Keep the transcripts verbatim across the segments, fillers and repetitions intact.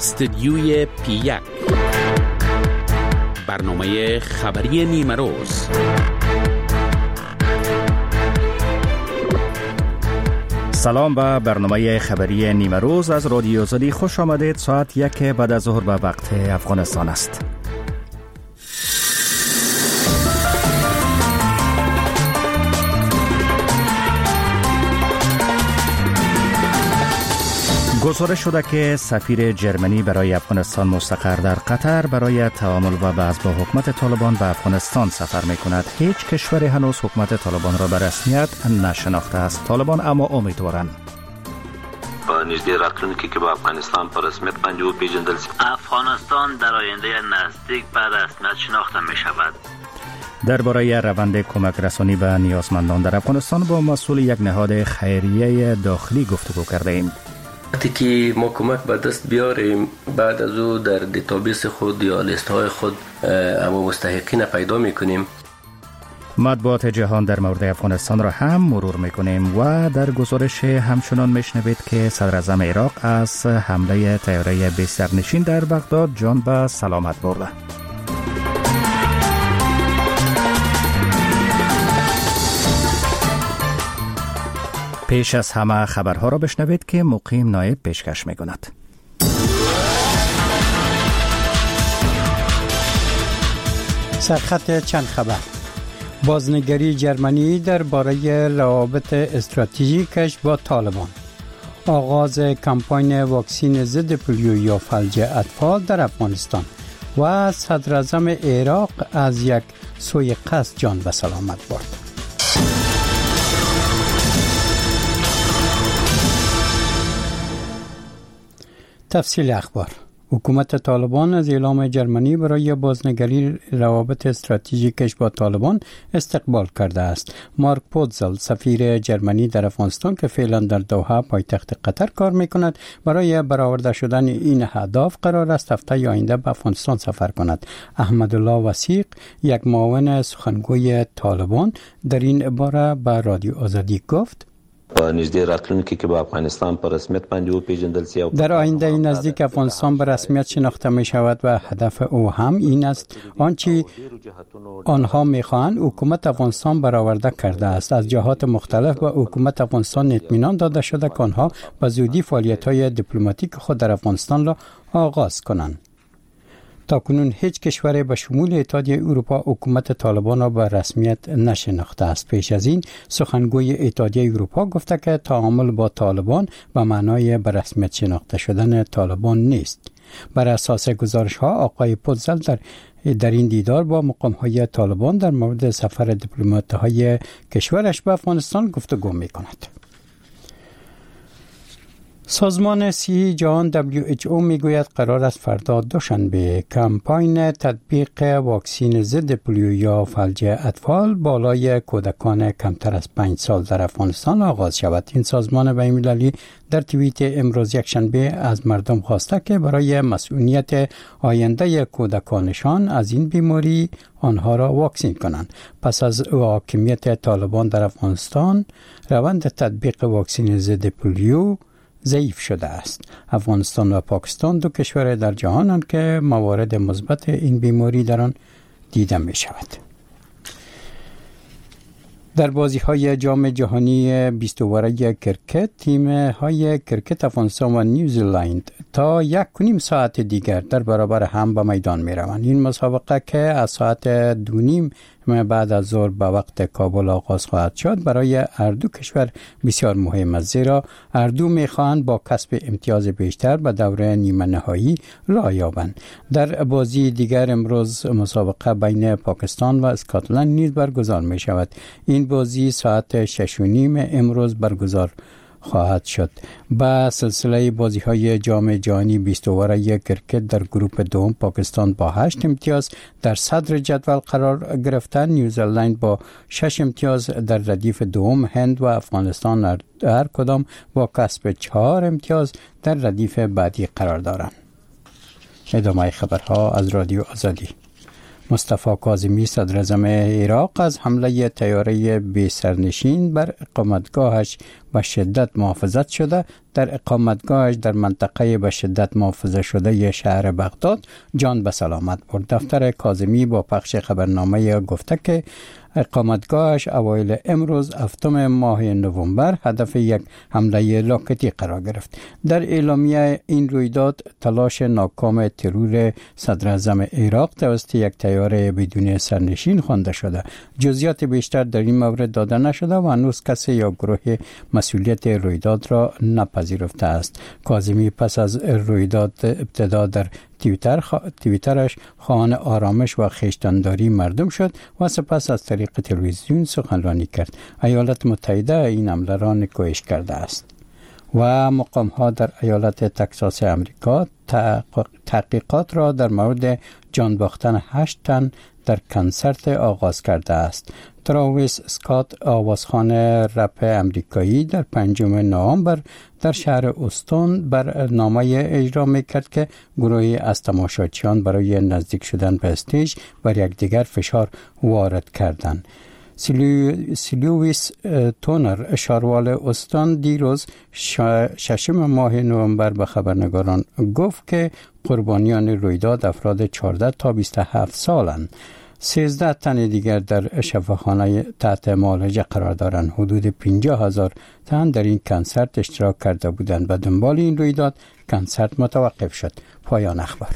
استدیوی پی یک، برنامه خبری نیمه روز. سلام به برنامه خبری نیمه روز از رادیو آزادی خوش آمدید. ساعت یک بعد از ظهر به وقت افغانستان است. گزارش شده که سفیر جرمنی برای افغانستان مستقر در قطر برای تعامل و بحث با حکومت طالبان به افغانستان سفر می کند. هیچ کشوری هنوز حکومت طالبان را به رسمیت نشناخته است. طالبان اما امیدوارند نزدیک راتلونکی که با افغانستان پر رسمیت پنجو پیژندل شود. افغانستان در آینده نزدیک به رسمیت شناخته می شود. درباره روند کمک رسانی به نیازمندان در افغانستان با مسئول یک نهاد خیریه داخلی گفتگو کرده ایم. وقتی که ما کمک به دست بیاریم، بعد از او در دیتابیس خود یا لیست های خود اما مستحقین پیدا میکنیم. مطبوعات جهان در مورد افغانستان را هم مرور میکنیم و در گزارش همچنان میشنوید که صدر اعظم عراق از حمله طیاره بسترنشین در بغداد جان به سلامت برده. پیش از همه خبرها را بشنوید که مقیم نایب پیشکش می‌کند. سرخط چند خبر. بازنگری جرمنی درباره روابط استراتژیکش با طالبان. آغاز کمپاین واکسین ضد پولیو یا فلج اطفال در افغانستان و صدر اعظم عراق از یک سوی قصد جان به سلامت برد. تفصیل اخبار. حکومت طالبان از اعلام جرمنی برای بازنگری روابط استراتژیکش با طالبان استقبال کرده است. مارک پوتزل، سفیر جرمنی در افغانستان که فعلا در دوحه پایتخت قطر کار میکند، برای برآورده شدن این اهداف قرار است هفته آینده به افغانستان سفر کند. احمدالله وثیق، یک معاون سخنگوی طالبان، در این باره به رادیو آزادی گفت: نزدیک راتلونکی که با افغانستان پر رسمیت پنجو پیژندل شود. در آینده نزدیک افغانستان به رسمیت شناخته می شود و هدف او هم این است آنچه آنها می خواهند حکومت افغانستان برآورده کرده است. از جهات مختلف به حکومت افغانستان اطمینان داده شده که آنها به زودی فعالیت های دیپلماتیک خود در افغانستان را آغاز کنند. تاکنون هیچ کشوری به شمول اتحادیه اروپا حکومت طالبان را به رسمیت نشناخته است. پیش از این سخنگوی اتحادیه اروپا گفته که تعامل با طالبان به معنای به رسمیت شناخته شدن طالبان نیست. بر اساس گزارش ها آقای پوتزل در در این دیدار با مقام های طالبان در مورد سفر دیپلمات های کشورش به افغانستان گفتگو می کند. سازمان صحی جهان دبلیو اچ او میگوید قرار است فردا دوشنبه کمپاین تطبیق واکسین ضد پولیو یا فلج اطفال بالای کودکان کمتر از پنج سال در افغانستان آغاز شود. این سازمان بین‌المللی در توییت امروز یکشنبه از مردم خواسته که برای مسئولیت آینده کودکانشان از این بیماری آنها را واکسین کنند. پس از حاکمیت طالبان در افغانستان، روند تطبیق واکسین ضد پولیو ضعیف شده است. افغانستان و پاکستان دو کشور در جهانند که موارد مثبت این بیماری در آن دیده می شود. در بازی‌های جام جهانی بیست اوره کرکت، تیم‌های کرکت افغانستان و نیوزیلند تا یک و نیم ساعت دیگر در برابر هم به میدان می‌روند. این مسابقه که از ساعت دو نیم بعد از ظهر به وقت کابل آغاز خواهد شد برای هر دو کشور بسیار مهم است، زیرا هر دو می‌خواهند با کسب امتیاز بیشتر به دوره نیمه نهایی راه یابند. در بازی دیگر امروز مسابقه بین پاکستان و اسکاتلند نیز برگزار می‌شود. این بازی ساعت شش و نیم امروز برگزار خواهد شد. با سلسله بازی‌های جام جهانی بیست اوره کرکت در گروه دوم پاکستان با هشت امتیاز در صدر جدول قرار گرفته، نیوزیلند با شش امتیاز در ردیف دوم، هند و افغانستان هر کدام با کسب چهار امتیاز در ردیف بعدی قرار دارند. ادامه خبرها از رادیو آزادی. مصطفی کاظمی صدر اعظم عراق از حمله طیاره بی سرنشین بر اقامتگاهش به شدت محافظت شده در اقامتگاهش در منطقه به شدت محافظه شده شهر بغداد جان به سلامت برد. دفتر کاظمی با پخش خبرنامه گفته که اقامتگاهش اوایل امروز هفتم ماه نوامبر هدف یک حمله راکتی قرار گرفت. در اعلامیه این رویداد تلاش ناکام ترور صدر اعظم عراق توسط یک طیاره بدون سرنشین خوانده شده. جزئیات بیشتر در این مورد داده نشده و هنوز کسی یا گروه مسئولیت رویداد را نپذیرفته است. کاظمی پس از رویداد ابتدا در توییتر خ... توییترش خواهان آرامش و خیشتنداری مردم شد و سپس از طریق تلویزیون سخنرانی کرد. ایالات متحده این حمله را نکوهش کرده است. و مقام ها در ایالت تکساس امریکا تحقیقات را در مورد جان باختن هشت تن در کنسرت آغاز کرده است. تراویس اسکات آوازخوان رپ امریکایی در پنجم نوامبر در شهر اوستون برنامه اجرا میکرد که گروهی از تماشاچیان برای نزدیک شدن به استیج بر یکدیگر فشار وارد کردند. سیلو، سیلویس تونر شاروال استان دیروز ششم ماه نوامبر به خبرنگاران گفت که قربانیان رویداد افراد چهارده تا بیست و هفت سالند. سیزده تن دیگر در شفاخانه تحت معالجه قرار دارند. حدود پنجاه هزار تن در این کنسرت اشتراک کرده بودند. به دنبال این رویداد کنسرت متوقف شد. پایان اخبار.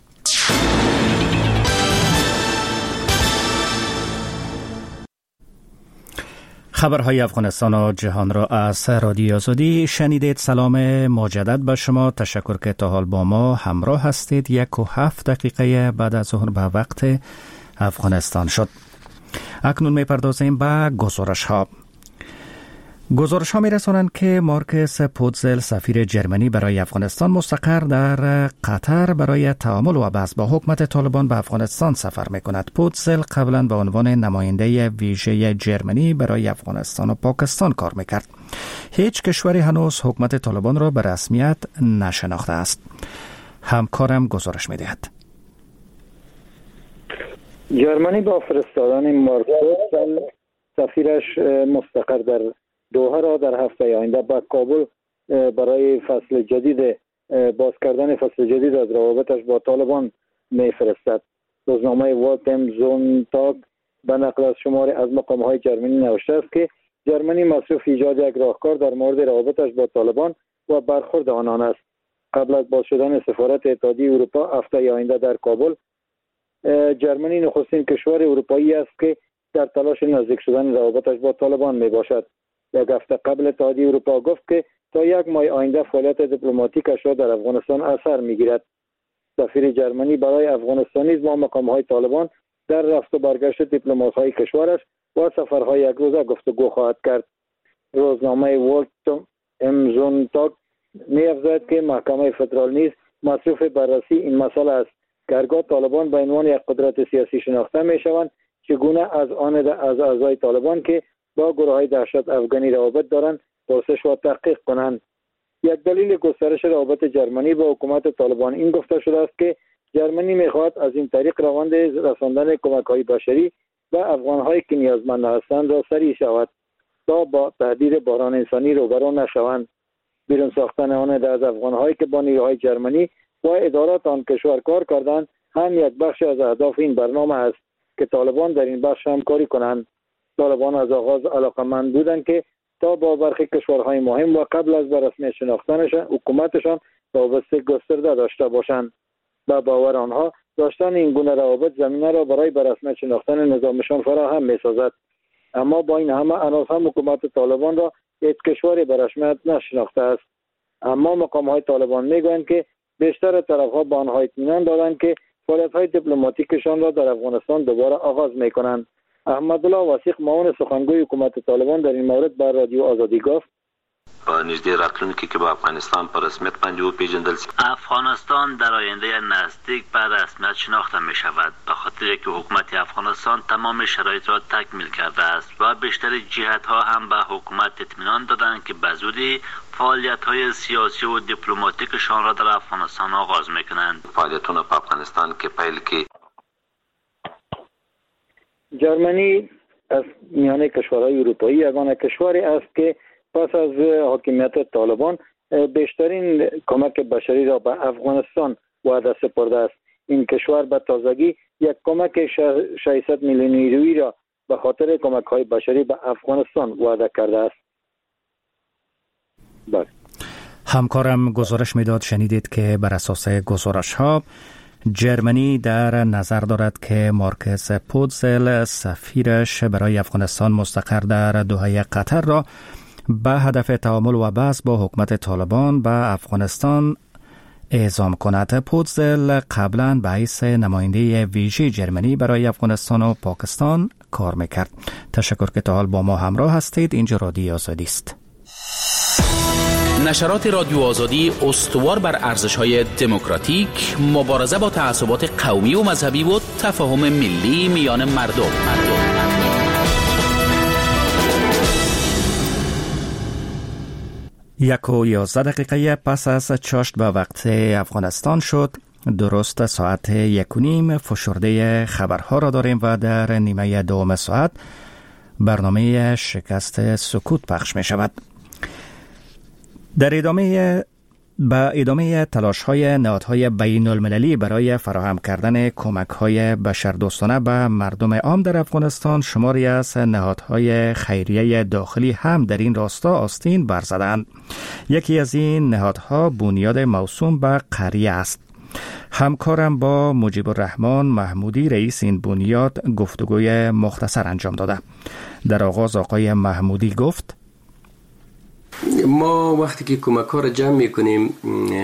خبرهای افغانستان و جهان را از رادیو آزادی شنیدید. سلام مجدد به شما. تشکر که تا حال با ما همراه هستید. یک و هفت دقیقه بعد از ظهر به وقت افغانستان شد. اکنون می پردازیم به گزارش ها. گزارش ها می رسانند که مارکس پوتزل سفیر جرمنی برای افغانستان مستقر در قطر برای تعامل و بحث با حکومت طالبان به افغانستان سفر می کند. پوتزل قبلا به عنوان نماینده ویژه جرمنی برای افغانستان و پاکستان کار می کرد. هیچ کشوری هنوز حکومت طالبان را به رسمیت نشناخته است. همکارم گزارش می دهد. جرمنی با فرستادن مارکس سفیرش مستقر در دوحه را در هفته آینده به کابل برای فصل جدید باز کردن فصل جدید از روابطش با طالبان میفرستد. روزنامه والتم زونتاگ به نقل از شماری از مقام‌های جرمنی نوشته است که جرمنی مصروف ایجاد یک راهکار در مورد روابطش با طالبان و برخورد آنان است. قبل از باز شدن سفارت اتحادیه اروپا هفته آینده در کابل، جرمنی نخستین کشور اروپایی است که در تلاش نزدیک شدن روابطش با طالبان می باشد. یک هفته قبل اتحادیه اروپا گفت که تا یک ماه آینده فعالیت دیپلماتیکش را در افغانستان اثر میگیرد. سفیر جرمنی برای افغانستان نیز با مقام‌های طالبان در رفت و برگشت دیپلمات‌های کشورش و سفرهای یک روزه گفتگو خواهد کرد. روزنامه والت امزونتاگ می‌افزاید که محکمه فدرال نیز مصروف بررسی این مسئله است. گرگاه طالبان به عنوان یک قدرت سیاسی شناخته می‌شوند، چگونه از آن از اعضای طالبان که با گروه‌های دهشت افغانی روابط دارند پرسش و تحقیق کنند. یک دلیل گسترش روابط جرمنی با حکومت طالبان این گفته شده است که جرمنی می‌خواهد از این طریق روند رساندن کمک‌های بشری به افغان‌هایی که نیازمند هستند را سریع شود تا با تهدید بحران انسانی روبرو نشوند. بیرون ساختن آن از افغان‌هایی که با نیروهای جرمنی و ادارات آن کشور کار کردند هم یک بخش از اهداف این برنامه است که طالبان در این بخش همکاری کنند. طالبان از آغاز علاقمند بودند که تا با برخی کشورهای مهم و قبل از به رسمیت شناختنشان حکومتشان رابطه گسترده داشته باشند. با باور آنها داشتن این گونه روابط زمینه را برای به رسمیت شناختن نظامشان فراهم می‌سازد. اما با این همه عناصر هم حکومت طالبان را هیچ کشوری به رسمیت نشناخته است. اما مقام‌های طالبان می‌گویند که بیشتر طرف‌ها به آنها اطمینان دادند که فعالیت‌های دیپلماتیکشان را در افغانستان دوباره آغاز می‌کنند. احمدالله وثیق معاون سخنگوی حکومت طالبان در این مورد بر رادیو آزادی گفت: نزدیک راتلونکی که با افغانستان پر رسمیت پنجاه پیژندل افغانستان در آینده نزدیک به رسمیت شناخته می شود، به خاطر که حکومت افغانستان تمام شرایط را تکمیل کرده است و بیشتر جهت ها هم به حکومت اطمینان دادند که به زودی فعالیت های سیاسی و دیپلماتیکشان را در افغانستان آغاز می کنند. فعالیتونه په افغانستان کې پیل کې جرمنی از میان کشورهای اروپایی یگانه کشوری است که پس از حاکمیت طالبان بیشترین کمک بشری را به افغانستان وعده سپرده است. این کشور به تازگی یک کمک ششصد میلیون یورویی را به خاطر کمک های بشری به افغانستان وعده کرده است. بله. همکارم گزارش میداد شنیدید که بر اساس گزارش ها جرمنی در نظر دارد که مارکس پوتزل سفیرش برای افغانستان مستقر در دوحه قطر را به هدف تعامل و بحث با حکومت طالبان به افغانستان اعزام کند. پوتزل قبلا به حیث نماینده ویژه جرمنی برای افغانستان و پاکستان کار میکرد. تشکر که تا حال با ما همراه هستید. اینجا رادیو آزادی است. نشرات رادیو آزادی استوار بر ارزش‌های دموکراتیک، مبارزه با تعصبات قومی و مذهبی و تفاهم ملی میان مردم. مردم. یک و یازده دقیقه پس از چاشت به وقت افغانستان شد. درست ساعت یک و نیم فشرده خبرها را داریم و در نیمه دوم ساعت برنامه شکست سکوت پخش می شود. در ادامه با ادامه تلاش‌های نهادهای بین المللی برای فراهم کردن کمک‌های بشردوستانه به مردم عام در افغانستان، شماری از نهادهای خیریه داخلی هم در این راستا آستین برزدند. یکی از این نهادها بنیاد موسوم به قریه است. همکارم با مجیب الرحمن محمودی رئیس این بنیاد گفتگوی مختصر انجام داده. در آغاز آقای محمودی گفت: ما وقتی که کمک ها را جمع میکنیم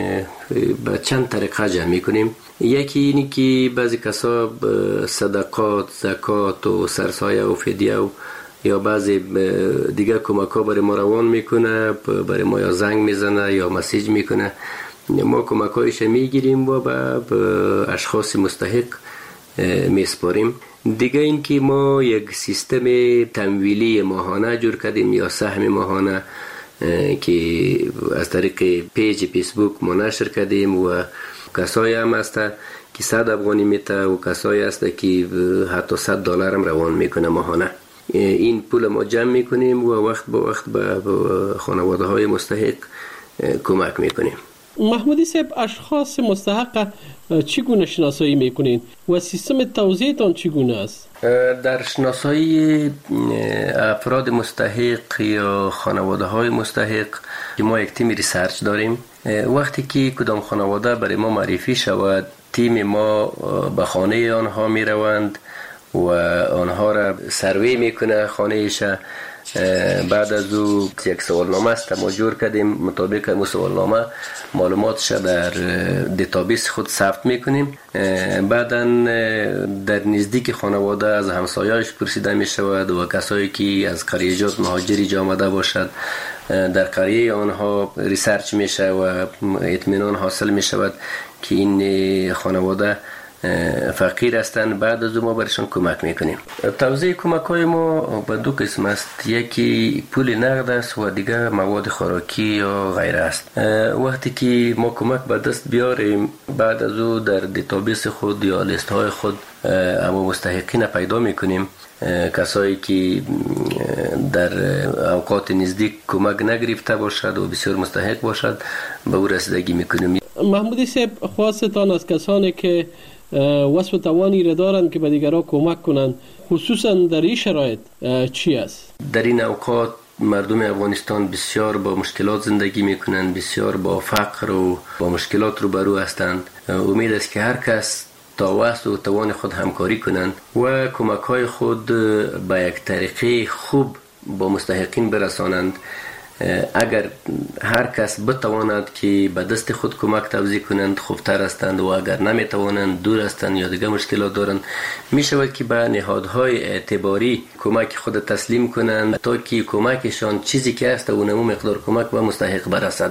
به چند طریقه جمع میکنیم. یکی اینی که بعضی کسا صدقات، زکات و سرسایه و فدیه و یا بعضی دیگه کمک ها برای ما روان میکنه، برای ما یا زنگ میزنه یا مسیج میکنه. ما کمک هایش میگیریم و به اشخاص مستحق میسپاریم. دیگه این که ما یک سیستم تمویلی ماهانه جور کردیم یا سهم ماهانه که از طریق پیج فیسبوک ما نشر کردیم و کسایی هم هست که صد افغانی میته و کسایی هست که حتی صد دلار هم روان میکنه ماهانه. این پول ما جمع میکنیم و وقت با وقت به خانواده های مستحق کمک میکنیم. محمودی صاحب، اشخاص مستحق چگونه شناسایی میکنین و سیستم توزیعتان چگونه است؟ در شناسایی افراد مستحق یا خانواده های مستحق ما یک تیم ریسرچ داریم. وقتی که کدام خانواده برای ما معرفی شود، تیم ما به خانه آنها می روند و آنها را سروی میکنه خانهش. بعد از او یک سوالنامه است ما جور کردیم، مطابق این سوالنامه معلوماتش در دیتابیس خود ثبت میکنیم. بعدا در نزدیک خانواده از همسایه‌اش پرسیده می شود و کسایی که از قریجات مهاجری جا آمده باشد در قریه آنها ریسرچ میشه و اطمینان حاصل می شود که این خانواده فقیر هستند. بعد از ما برشان کمک میکنیم. توزیع کمک های ما به دو قسم است، یکی پول نقد است و دیگه مواد خوراکی یا غیره است. وقتی که ما کمک به دست بیاریم، بعد از او در دیتابیس خود یا لیست های خود اما مستحقین پیدا میکنیم. کسایی که در اوقات نزدیک کمک نگرفته باشد و بسیار مستحق باشد به او رسیدگی میکنیم. محمودی صاحب، خواستان از کسانی که وصف توانی را دارند که به دیگران کمک کنند، خصوصا در این شرایط چی است؟ در این اوقات مردم افغانستان بسیار با مشکلات زندگی میکنند، بسیار با فقر و با مشکلات روبرو هستند. امید است که هر کس تا وسع و توان خود همکاری کنند و کمک های خود به یک طریقه خوب با مستحقین برسانند. اگر هر کس بتواند که به دست خود کمک توزیع کنند خوبتر هستند و اگر نمیتوانند، دور هستند یا دیگه مشکلات دارند، می شود که به نهادهای اعتباری کمک خود تسلیم کنند تا که کمکشان چیزی که است و نمو مقدار کمک به مستحق برسد.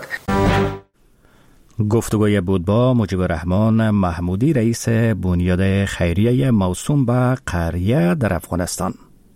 گفتگوی بود با مجیب الرحمن محمودی رئیس بنیاد خیریه موسوم به قریه در افغانستان.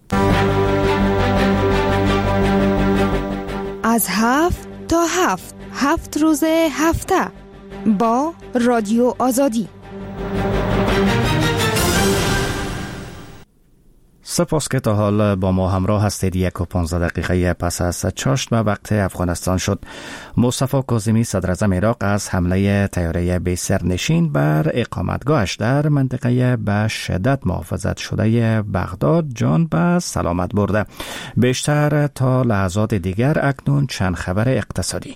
از هفت تا هفت هفت روز هفته با رادیو آزادی. سپاس که تا حال با ما همراه هستید. یک و پانزده دقیقه پس از چاشت به وقت افغانستان شد. مصطفی کاظمی صدراعظم عراق از حمله طیاره بی سرنشین بر اقامتگاهش در منطقه به شدت محافظت شده بغداد جان به سلامت برده. بیشتر تا لحظات دیگر. اکنون چند خبر اقتصادی.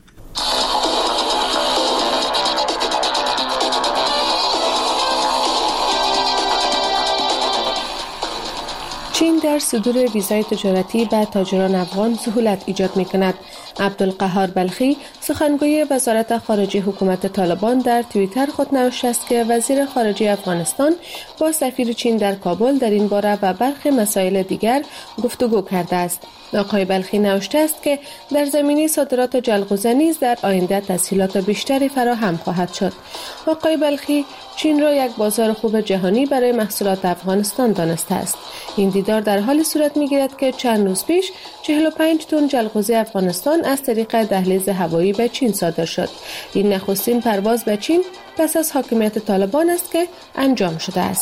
چین در صدور ویزای تجارتی به تاجران افغان سهولت ایجاد می کند. عبدالقهار بلخی سخنگوی وزارت خارجه حکومت طالبان در توییتر خود نوشته است که وزیر خارجه افغانستان با سفیر چین در کابل در این باره و برخی مسائل دیگر گفتگو کرده است. آقای بلخی نوشته است که در زمینه صادرات جلغوزه نیز در آینده تسهیلات بیشتری فراهم خواهد شد. آقای بلخی چین را یک بازار خوب جهانی برای محصولات افغانستان دانسته است. این دیدار در حال صورت می‌گیرد که چند روز پیش چهل و پنج تن جلغوزه افغانستان از طریق دهلیز هوایی به چین صادر شد. این نخستین پرواز به چین پس از حاکمیت طالبان است که انجام شده است.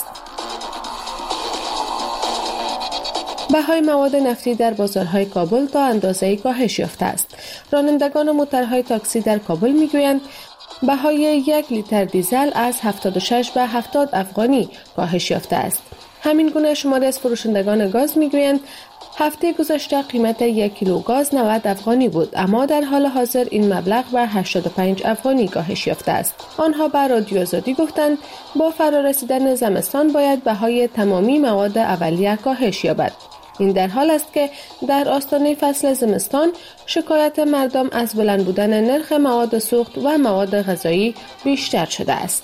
بهای مواد نفتی در بازارهای کابل تا اندازه‌ای کاهش یافته است. رانندگان موتورهای تاکسی در کابل میگویند بهای یک لیتر دیزل از هفتاد و شش به هفتاد افغانی کاهش یافته است. همین گونه شماری از فروشندگان گاز میگویند هفته گذشته قیمت یک کیلو گاز نود افغانی بود، اما در حال حاضر این مبلغ به هشتاد و پنج افغانی کاهش یافته است. آنها به رادیو آزادی گفتند با فرارسیدن زمستان باید بهای تمامی مواد اولیه کاهش یابد. این در حال است که در آستانه فصل زمستان شکایت مردم از بلند بودن نرخ مواد سوخت و مواد غذایی بیشتر شده است.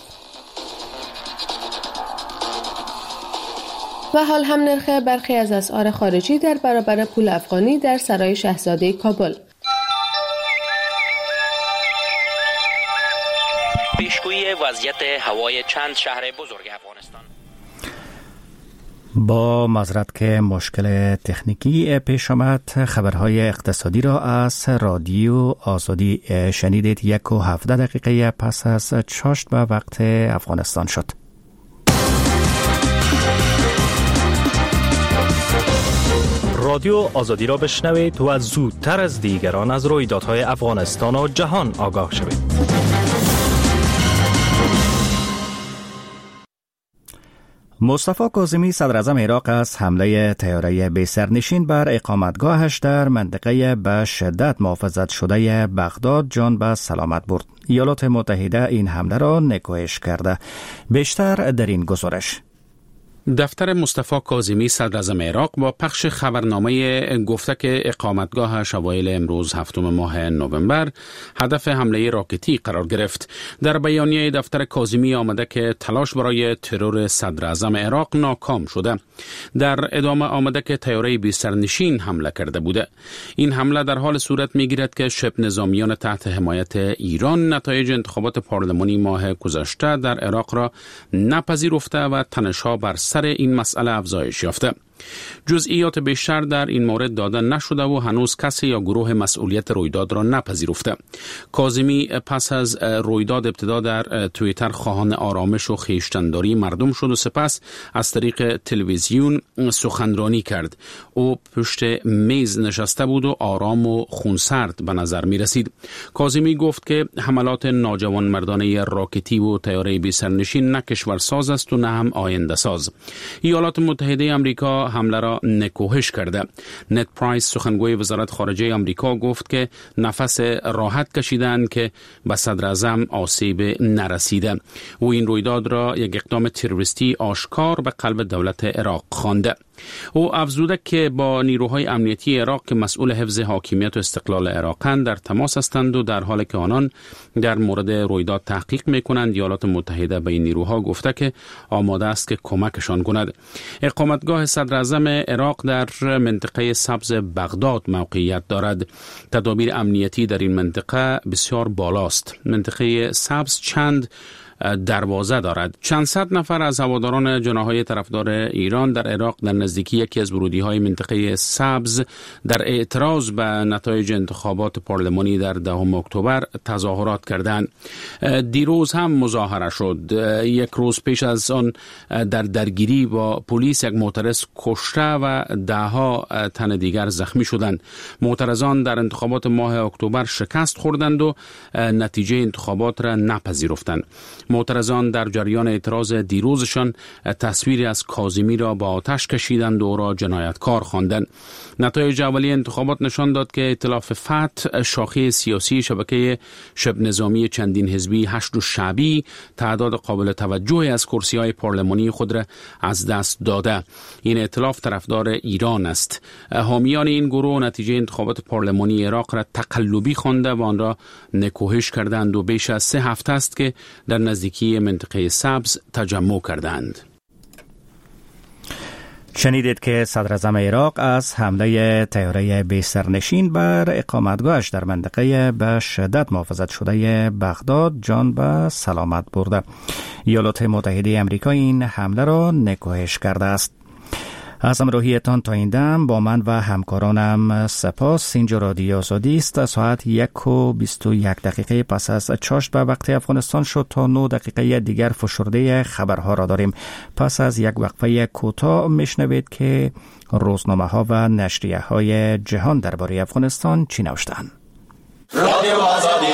و حال هم نرخ برخی از اسعار خارجی در برابر پول افغانی در سرای شاهزاده کابل. پیشگویی وضعیت هوای چند شهر بزرگ افغانستان. با معذرت که مشکل تکنیکی پیش آمد، خبرهای اقتصادی را از رادیو آزادی شنیدید. یک و هفده دقیقه پس از چاشت به وقت افغانستان شد. رادیو آزادی را بشنوید و زودتر از دیگران از رویدادهای افغانستان و جهان آگاه شوید. مصطفی کاظمی صدراعظم عراق از حمله طیاره بی سرنشین بر اقامتگاهش در منطقه به شدت محافظت شده بغداد جان به سلامت برد. ایالات متحده این حمله را نکوهش کرده. بیشتر در این گزارش. دفتر مصطفی کاظمی صدراعظم عراق با پخش خبرنامه گفته که اقامتگاهش اوایل امروز هفتم ماه نوامبر هدف حمله راکتی قرار گرفت. در بیانیه دفتر کاظمی آمده که تلاش برای ترور صدراعظم عراق ناکام شده. در ادامه آمده که طیاره بی سرنشین حمله کرده بوده. این حمله در حال صورت میگیرد که شبه نظامیان تحت حمایت ایران نتایج انتخابات پارلمانی ماه گذشته در عراق را نپذیرفته و تنش‌ها بر سر این مسئله افزایش یافته. جزئیات بیشتر در این مورد داده نشده و هنوز کسی یا گروه مسئولیت رویداد را نپذیرفته. کاظمی پس از رویداد ابتدا در توییتر خواهان آرامش و خویشتن‌داری مردم شد و سپس از طریق تلویزیون سخنرانی کرد. او پشت میز نشسته بود و آرام و خونسرد به نظر می رسید. کاظمی گفت که حملات ناجوانمردانه راکتی و طیاره بی سرنشین نه کشورساز است و نه هم آینده ساز. ایالات متحده آمریکا حمله را نکوهش کرده. نت پرایس سخنگوی وزارت خارجه آمریکا گفت که نفس راحت کشیدند که به صدراعظم آسیب نرسیده. او این رویداد را یک اقدام تروریستی آشکار به قلب دولت عراق خوانده. او افزوده که با نیروهای امنیتی عراق که مسئول حفظ حاکمیت و استقلال عراقند در تماس هستند و در حالی که آنان در مورد رویداد تحقیق میکنند، ایالات متحده به این نیروها گفته که آماده است که کمکشان کند. اقامتگاه صدراعظم عراق در منطقه سبز بغداد موقعیت دارد. تدابیر امنیتی در این منطقه بسیار بالاست. منطقه سبز چند دروازه دارد. چند صد نفر از هواداران جناح‌های طرفدار ایران در عراق در نزدیکی یکی از ورودی‌های منطقه سبز در اعتراض به نتایج انتخابات پارلمانی در دهم اکتبر تظاهرات کردند. دیروز هم مظاهره شد. یک روز پیش از آن در درگیری با پلیس یک معترض کشته و دهها تن دیگر زخمی شدند. معترضان در انتخابات ماه اکتبر شکست خوردند و نتیجه انتخابات را نپذیرفتند. معترضان در جریان اعتراض دیروزشان تصویری از کاظمی را با آتش کشیدند و او را جنایتکار خواندند. نتایج اولیه انتخابات نشان داد که ائتلاف فتح، شاخه سیاسی شبکه شبه نظامی چندین حزبی هشت و شعبی، تعداد قابل توجهی از کرسی‌های پارلمانی خود را از دست داده. این ائتلاف طرفدار ایران است. حامیان این گروه نتیجه انتخابات پارلمانی عراق را تقلبی خوانده و آن را نکوهش کردند و بیش از سه هفته است که در نزدیکی منطقه سبز تجمع کردند. شنیدید که صدر اعظم عراق از حمله طیاره بی سرنشین بر اقامتگاهش در منطقه به شدت محافظت شده بغداد جان به سلامت برده. ایالات متحده آمریکا این حمله را نکوهش کرده است. از همراهیتان تا این دم با من و همکارانم سپاس. اینجا رادیو آزادی است. ساعت یک و بیست و یک دقیقه پس از چاشت به وقت افغانستان شد. تا نه دقیقه دیگر فشرده خبرها را داریم. پس از یک وقفه کوتاه میشنوید که روزنامه ها و نشریه های جهان درباره افغانستان چی نوشتند. رادیو آزادی.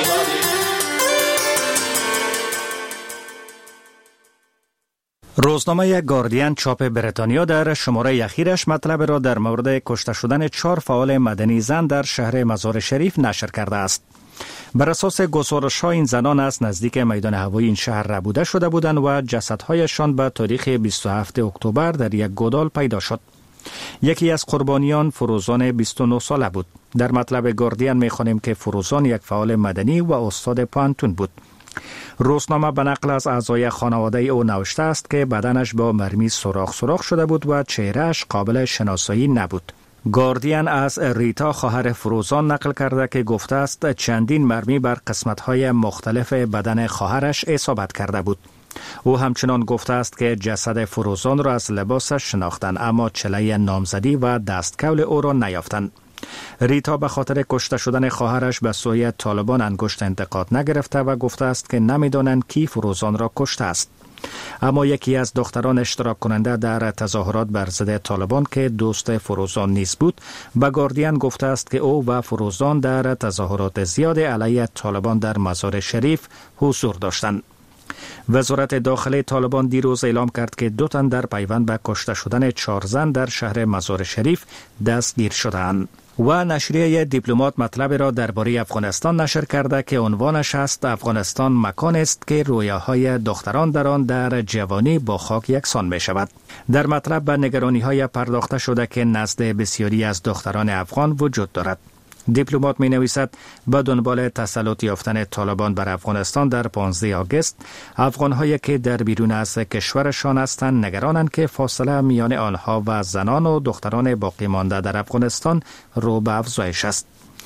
روزنامه گاردین چاپ بریتانیا در شماره اخیرش مطلب را در مورد کشته شدن چهار فعال مدنی زن در شهر مزار شریف نشر کرده است. بر اساس گزارش‌ها این زنان از نزدیک میدان هوایی این شهر ربوده شده بودند و جسدهایشان به تاریخ بیست و هفتم اکتبر در یک گودال پیدا شد. یکی از قربانیان فروزان بیست و نه ساله بود. در مطلب گاردین می‌خوانیم که فروزان یک فعال مدنی و استاد پانتون بود. روزنامه به نقل از اعضای خانواده او نوشته است که بدنش با مرمی سوراخ سوراخ شده بود و چهرهش قابل شناسایی نبود. گاردین از ریتا خواهر فروزان نقل کرده که گفته است چندین مرمی بر قسمت‌های مختلف بدن خواهرش اصابت کرده بود. او همچنان گفته است که جسد فروزان را از لباسش شناختند اما چله نامزدی و دستکول او را نیافتند. ریتا به خاطر کشته شدن خواهرش به سوی طالبان انگشت انتقاد نگرفته و گفته است که نمیدانند کی فروزان را کشته است. اما یکی از دختران اشتراک کننده در تظاهرات بر ضد طالبان که دوست فروزان نیز بود به گاردین گفته است که او و فروزان در تظاهرات زیاد علیه طالبان در مزار شریف حضور داشتند. وزارت داخلی طالبان دیروز اعلام کرد که دو تن در پیوند به کشته شدن چهار زن در شهر مزار شریف دستگیر شدند. و نشریه دیپلمات مطلب را درباره افغانستان نشر کرده که عنوانش است افغانستان مکان است که رویاهای دختران در آن در جوانی با خاک یکسان می شود. در مطلب به نگرانی های پرداخته شده که نزد بسیاری از دختران افغان وجود دارد. دیپلمات می نویسد به دنبال تسلط یافتن طالبان بر افغانستان در پانزده آگوست افغان‌هایی که در بیرون از کشورشان هستند نگرانند که فاصله میان آنها و زنان و دختران باقی مانده در افغانستان رو به افزایش است.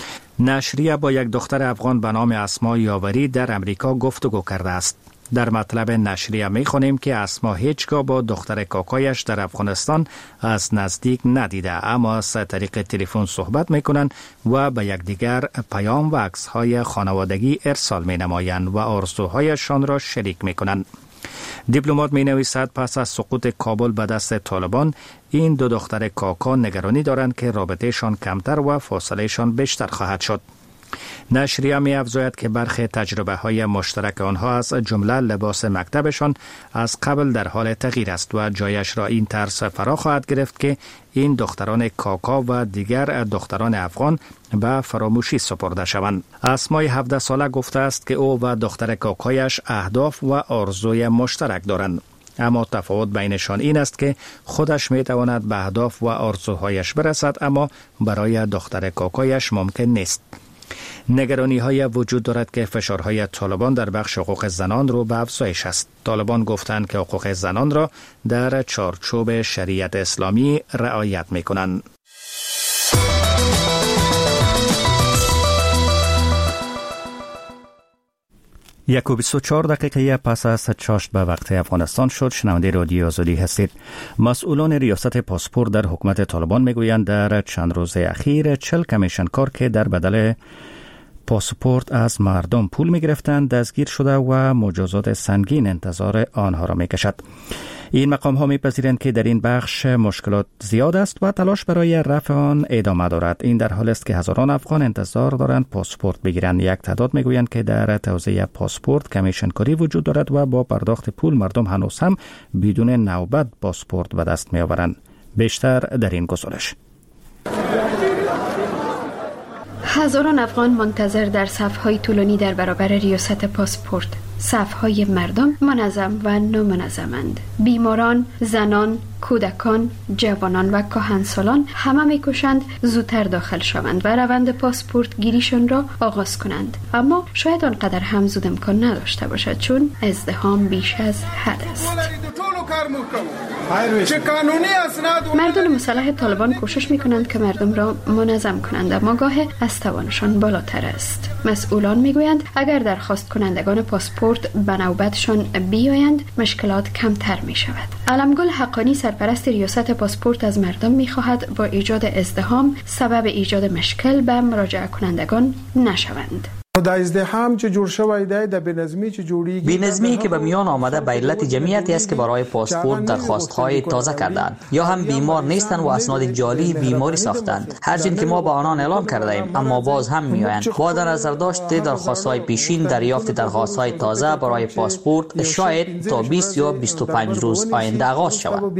نشریه با یک دختر افغان به نام اسما یاوری در امریکا گفتگو کرده است. در مطلب نشریه می خوانیم که اسما هیچگاه با دختر کاکایش در افغانستان از نزدیک ندیده اما از طریق تلفن صحبت می کنند و به یکدیگر پیام و عکس های خانوادگی ارسال می نمایند و آرزوهایشان را شریک می کنند. دیپلمات می نویسد پس از سقوط کابل به دست طالبان این دو دختر کاکا نگرانی دارند که رابطهشان کمتر و فاصلهشان بیشتر خواهد شد. نشریه می افزاید که برخی تجربه های مشترک آنها از جمله لباس مکتبشان از قبل در حال تغییر است و جایش را این ترس فرا خواهد گرفت که این دختران کاکا و دیگر دختران افغان به فراموشی سپرده شوند. اسمای هفده ساله گفته است که او و دختر کاکایش اهداف و آرزوی مشترک دارند. اما تفاوت بینشان این است که خودش می تواند به اهداف و آرزوهایش برسد اما برای دختر کاکایش ممکن نیست. نگرانی های وجود دارد که فشارهای طالبان در بخش حقوق زنان رو به افزایش است. طالبان گفتند که حقوق زنان را در چارچوب شریعت اسلامی رعایت می کنند. یک و بیست و چهار دقیقه پس از چاشت به وقت افغانستان شد. شنونده رادیو آزادی هستید. مسئولان ریاست پاسپورت در حکومت طالبان میگویند در چند روز اخیر چهل کمیشن کار که در بدل پاسپورت از مردم پول میگرفتند دستگیر شده و مجازات سنگین انتظار آنها را میکشد. این مقام ها میپذیرند که در این بخش مشکلات زیاد است و تلاش برای رفع آن ادامه دارد. این در حالی است که هزاران افغان انتظار دارند پاسپورت بگیرند. یک تعداد میگویند که در توزیع پاسپورت کمیشن کاری وجود دارد و با پرداخت پول مردم هنوز هم بدون نوبت پاسپورت به دست میآورند. بیشتر در این گزارش. هزاران افغان منتظر در صف‌های طولانی در برابر ریاست پاسپورت. صف‌های مردم منظم و نامنظمند. بیماران، زنان، کودکان، جوانان و کهنسالان همه می‌کوشند زودتر داخل شوند و روند پاسپورت گیریشان را آغاز کنند. اما شاید آنقدر هم زود امکان نداشته باشد چون ازدحام بیش از حد است. مردم مسلح طالبان کوشش می‌کنند که مردم را منظم کنند اما گاه از توانشان بالاتر است. مسئولان می‌گویند اگر درخواست کنندگان پاسپورت به نوبتشان بیایند مشکلات کمتر می‌شود. علمگل حقانی سرپرست ریاست پاسپورت از مردم می‌خواهد با ایجاد ازدحام سبب ایجاد مشکل به مراجعه کنندگان نشوند. بی‌نظمی که به میان آمده به علت جمعیتی است که برای پاسپورت درخواست‌های تازه کردند یا هم بیمار نیستند و اسناد جعلی بیماری ساختند. هرچند که ما با آنان اعلام کرده ایم اما باز هم میآیند. با در نظر داشت درخواست‌های پیشین دریافت درخواست‌های تازه برای پاسپورت شاید تا بیست یا بیست و پنج روز آینده آغاز شود.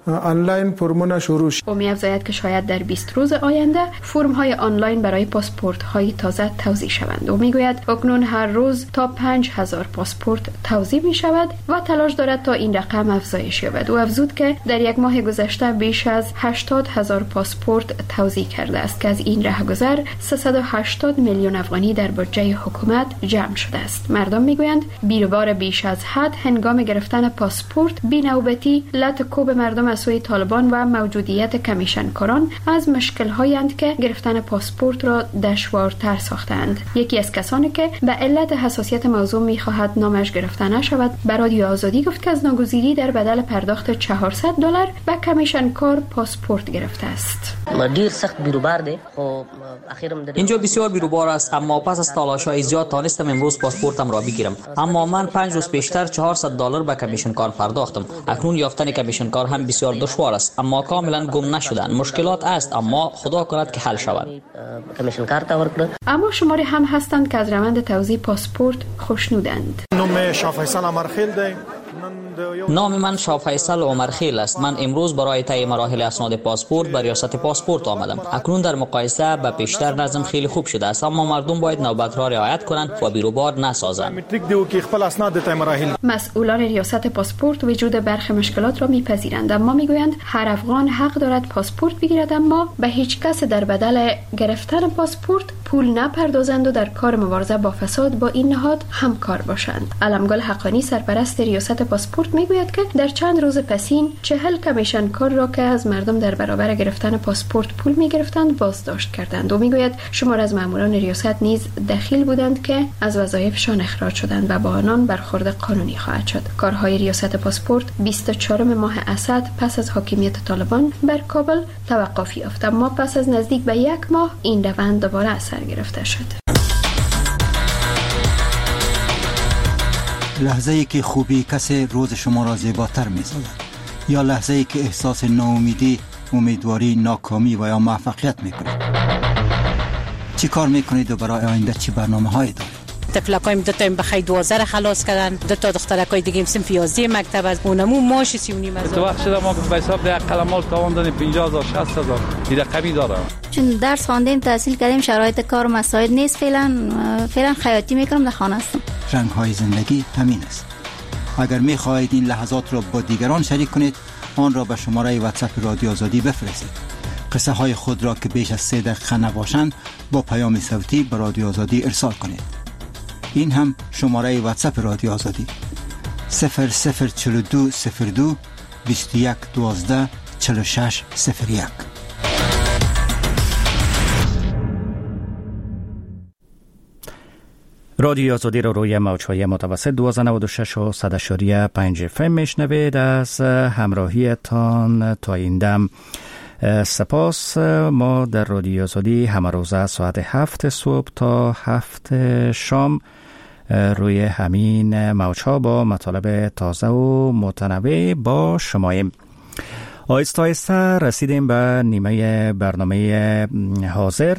او می‌افزاید که شاید در بیست روز آینده فرم‌های آنلاین برای پاسپورت‌های تازه توزیع شوند. میگوید اکنون هر روز تا پنج هزار پاسپورت توزیع می شود و تلاش دارد تا این رقم افزایش یابد. او افزود که در یک ماه گذشته بیش از هشتاد هزار پاسپورت توزیع کرده است که از این رهگذر سیصد و هشتاد میلیون افغانی در بودجه حکومت جمع شده است. مردم میگویند بیروبار بیش از حد هنگام گرفتن پاسپورت بی‌نوبتی لط کوب مردم از سوی طالبان و موجودیت کمیشن کاران از مشکل‌هایی اند که گرفتن پاسپورت را دشوارتر ساختند. یکی از کسانی که به علت حساسیت موضوع می‌خواهد نامش گرفته نشود به رادیو آزادی گفت که از ناگزیری در بدل پرداخت چهارصد دلار به کمیشن کار پاسپورت گرفته است. ډیر سخت بیروبار دی خو اخیرم اینجا بسیار بیروبار است اما پس از تلاش‌های زیاد توانستم امروز پاسپورتم را بگیرم. اما من پنج روز پیشتر چهارصد دلار به کمیشن کار پرداختم. اکنون یافتن کمیشن کار هم بسیار دشوار است اما کاملا گم نشدن. مشکلات است اما خدا کند که حل شود. کمیشن کار تا ورکړه. اما شماری هم هستند که از روند توزیع پاسپورت خوشنودند. نام شاه فیصل عمرخیل دی. نام من شاه فیصل عمرخیل است. من امروز برای طی مراحل اسناد پاسپورت به ریاست پاسپورت آمدم. اکنون در مقایسه با پیشتر نظم خیلی خوب شده است اما مردم باید نوبت را رعایت کنند و بیروبار نسازند. مسئولان ریاست پاسپورت وجود برخی مشکلات را میپذیرند اما میگویند هر افغان حق دارد پاسپورت بگیرد اما به هیچ کس در بدل گرفتن پاسپورت پول نپردازند و در کار مبارزه با فساد با این نهاد همکار باشند. علمگل حقانی سرپرست ریاست پاسپورت میگوید که در چند روز پسین چهل کمیشن کار را که از مردم در برابر گرفتن پاسپورت پول میگرفتند بازداشت کردند. و میگوید شمار از ماموران ریاست نیز دخیل بودند که از وظایفشان اخراج شدند و با آنان برخورد قانونی خواهد شد. کارهای ریاست پاسپورت بیست و چهارم ماه اسد پس از حاکمیت طالبان بر کابل توقف یافت اما پس از نزدیک به یک ماه این روند دوباره اثر گرفته شد. لحظه ای که خوبی کسی روز شما را زیباتر می سازد یا لحظه ای که احساس ناامیدی، امیدواری، ناکامی و یا موفقیت می کنید. چی کار می کنید و برای آینده چی برنامه هایی دارید؟ تفلکایم دو تا ام بخای دوازده خلاص کردن، دو تا دخترکای دیگه صنف یازده مکتب از اونمو ماش سی و نیم هزار. تو وقت شده ما به حساب ده قلمال تاوان دادیم پنجاه هزار شصت هزار این رقمی داره. چون درس خواندیم تحصیل کردیم شرایط کار مساعد نیست فعلا فعلا خیاطی میکنم در خانه هستم. رنگ های زندگی همین است. اگر می خواهید این لحظات را با دیگران شریک کنید آن را به شماره واتساپ رادیو آزادی بفرستید. قصه های خود را که بیش از سه دقیقه نباشند با پیام صوتی به رادیو آزادی ارسال کنید. این هم شماره واتساپ رادیو آزادی صفر صفر چهل و دو صفر دو بیست و یک دوازده چهل و شش صفر یک. رادیو آزادی رو روی موج‌های متوسط دویست و نود و شش و صد و پنج اف ام میشنوید. از همراهیتان تا این دم سپاس. ما در رادیو آزادی همه روزه ساعت هفت صبح تا هفت شام روی همین موج‌ها با مطالب تازه و متنوع با شماییم. آهسته آهسته رسیدیم به نیمه برنامه حاضر.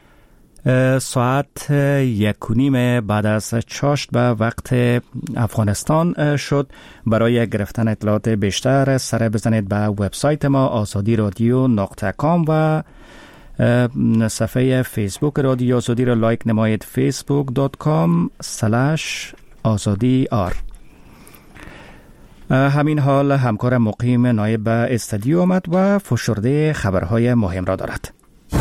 ساعت یک و نیم بعد از چاشت به وقت افغانستان شد. برای گرفتن اطلاعات بیشتر سر بزنید به وبسایت ما آزادی رادیو نقطه کام و صفحه فیسبوک رادیو آزادی را لایک نمایید، فیسبوک دات کام سلش آزادی آر. همین حال همکار مقیم نایب استودیو آمد و فشرده خبرهای مهم را دارد.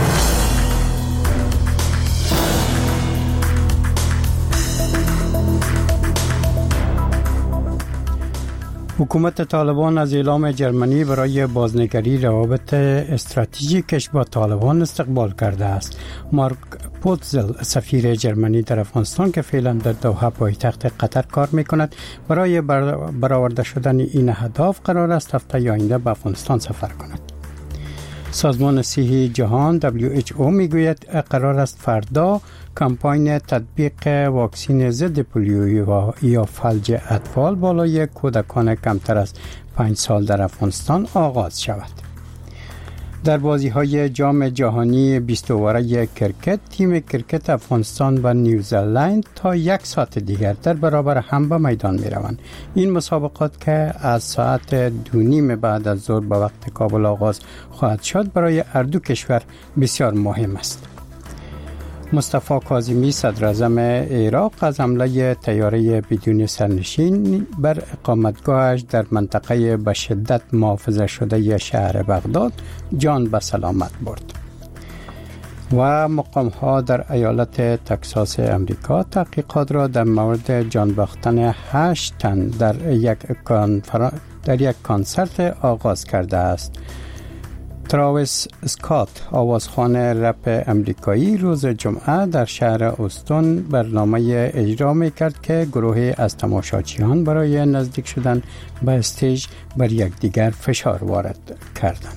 حکومت طالبان از اعلام جرمنی برای بازنگری روابط استراتژیکش با طالبان استقبال کرده است. مارک پوتزل سفیر جرمنی در افغانستان که فعلا در دوحه پایتخت قطر کار میکند برای برآورده شدن این اهداف قرار است هفته آینده به افغانستان سفر کند. سازمان صحی جهان دبلیو اچ او میگوید قرار است فردا کمپاین تطبیق واکسن ضد پولیو یا فلج اطفال بالای کودکان کمتر از پنج سال در افغانستان آغاز شود. در بازی‌های جام جهانی بیست اوره کرکت، تیم کرکت افغانستان و نیوزلند تا یک ساعت دیگر در برابر هم به میدان می‌روند. این مسابقات که از ساعت دو نیم بعد از ظهر به وقت کابل آغاز خواهد شد برای هر دو کشور بسیار مهم است. مصطفی کاظمی صدر اعظم عراق از حمله طیاره بدون سرنشین بر اقامتگاهش در منطقه به شدت محافظه شده شهر بغداد جان به سلامت برد. و مقام‌ها در ایالت تکساس امریکا تحقیقات را در مورد جان باختن هشت تن در یک کانفر... در یک کنسرت آغاز کرده است. تراویس اسکات آوازخوان رپ امریکایی روز جمعه در شهر اوستون برنامه اجرا می‌کرد که گروهی از تماشاچیان برای نزدیک شدن به استیج بر یکدیگر فشار وارد کردند.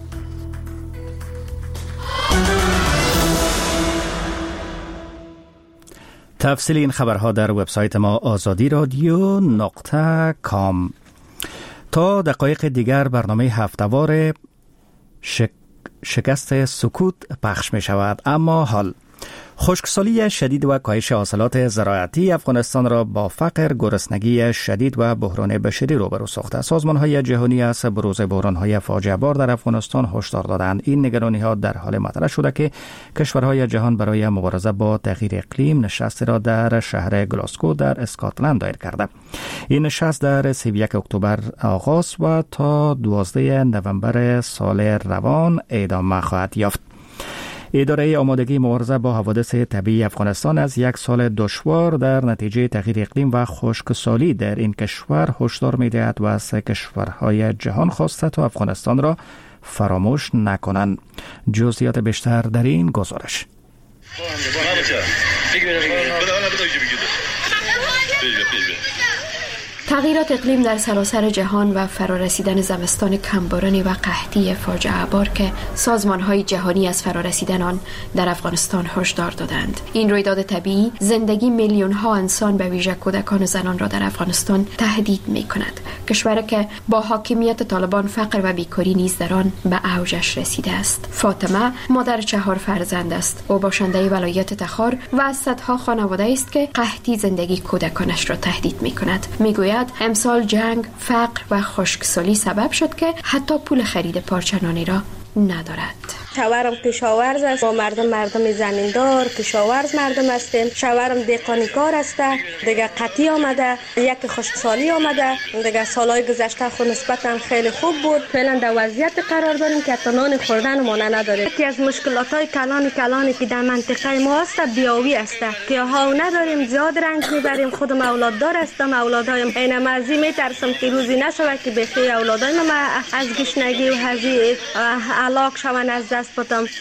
تفصیل این خبرها در وبسایت ما آزادی رادیو نقطه کام. تا دقایق دیگر برنامه هفته‌وار شک... شکست سکوت پخش می شود. اما حال خشکسالی شدید و کاهش حاصلات زراعتی افغانستان را با فقر، گرسنگی شدید و بحران بشری روبرو ساخته. سازمان‌های جهانی از بروز بحران‌های فاجعه بار در افغانستان هشدار دادند. این نگرانی‌ها در حال مطرح شده که کشورهای جهان برای مبارزه با تغییر اقلیم نشستی را در شهر گلاسگو در اسکاتلند دایر کرده. این نشست در سی و یک اکتبر آغاز و تا دوازده نوامبر سال روان ادامه خواهد یافت. اداره آمادگی مبارزه با حوادث طبیعی افغانستان از یک سال دشوار در نتیجه تغییر اقلیم و خشکسالی در این کشور هشدار می‌دهد و از کشورهای جهان خواسته تا افغانستان را فراموش نکنند. جزئیات بیشتر در این گزارش. تغییرات اقلیم در سراسر جهان و فرارسیدن زمستان کمبارانی و قحطی فاجعه بار که سازمان‌های جهانی از فرارسیدن آن در افغانستان هشدار دادند. این رویداد طبیعی زندگی میلیون‌ها انسان به ویژه کودکان و زنان را در افغانستان تهدید می‌کند. کشوری که با حاکمیت طالبان فقر و بیکاری نیز در آن به اوجش رسیده است. فاطمه مادر چهار فرزند است. او باشنده ولایت تخار و از صدها خانواده است که قحطی زندگی کودکانش را تهدید می‌کند. می‌گوید امسال جنگ، فقر و خشکسالی سبب شد که حتی پول خرید پارچه نانی را ندارد. شوهرم کشاورز است، ما مردم مردم زمیندار کشاورز مردم هستیم. شوهرم دهقانی کار است، دیگه قطعی آمده، یک خشکسالی آمده، دیگه سالهای گذشته خود نسبتا خیلی خوب بود. فعلا در وضعیت قرار داریم که نان خوردن ما نداریم. یکی از مشکلات‌های کلان کلانی که در منطقه ما است بیاوی است که ها نداریم، زیاد رنج میبریم. خودم اولاددار هستم، اولادایم اینا مرزی میترسم که روزی نشود که بخیر اولادایم ما از گشنگی و هزی علاق شون از دست بدم.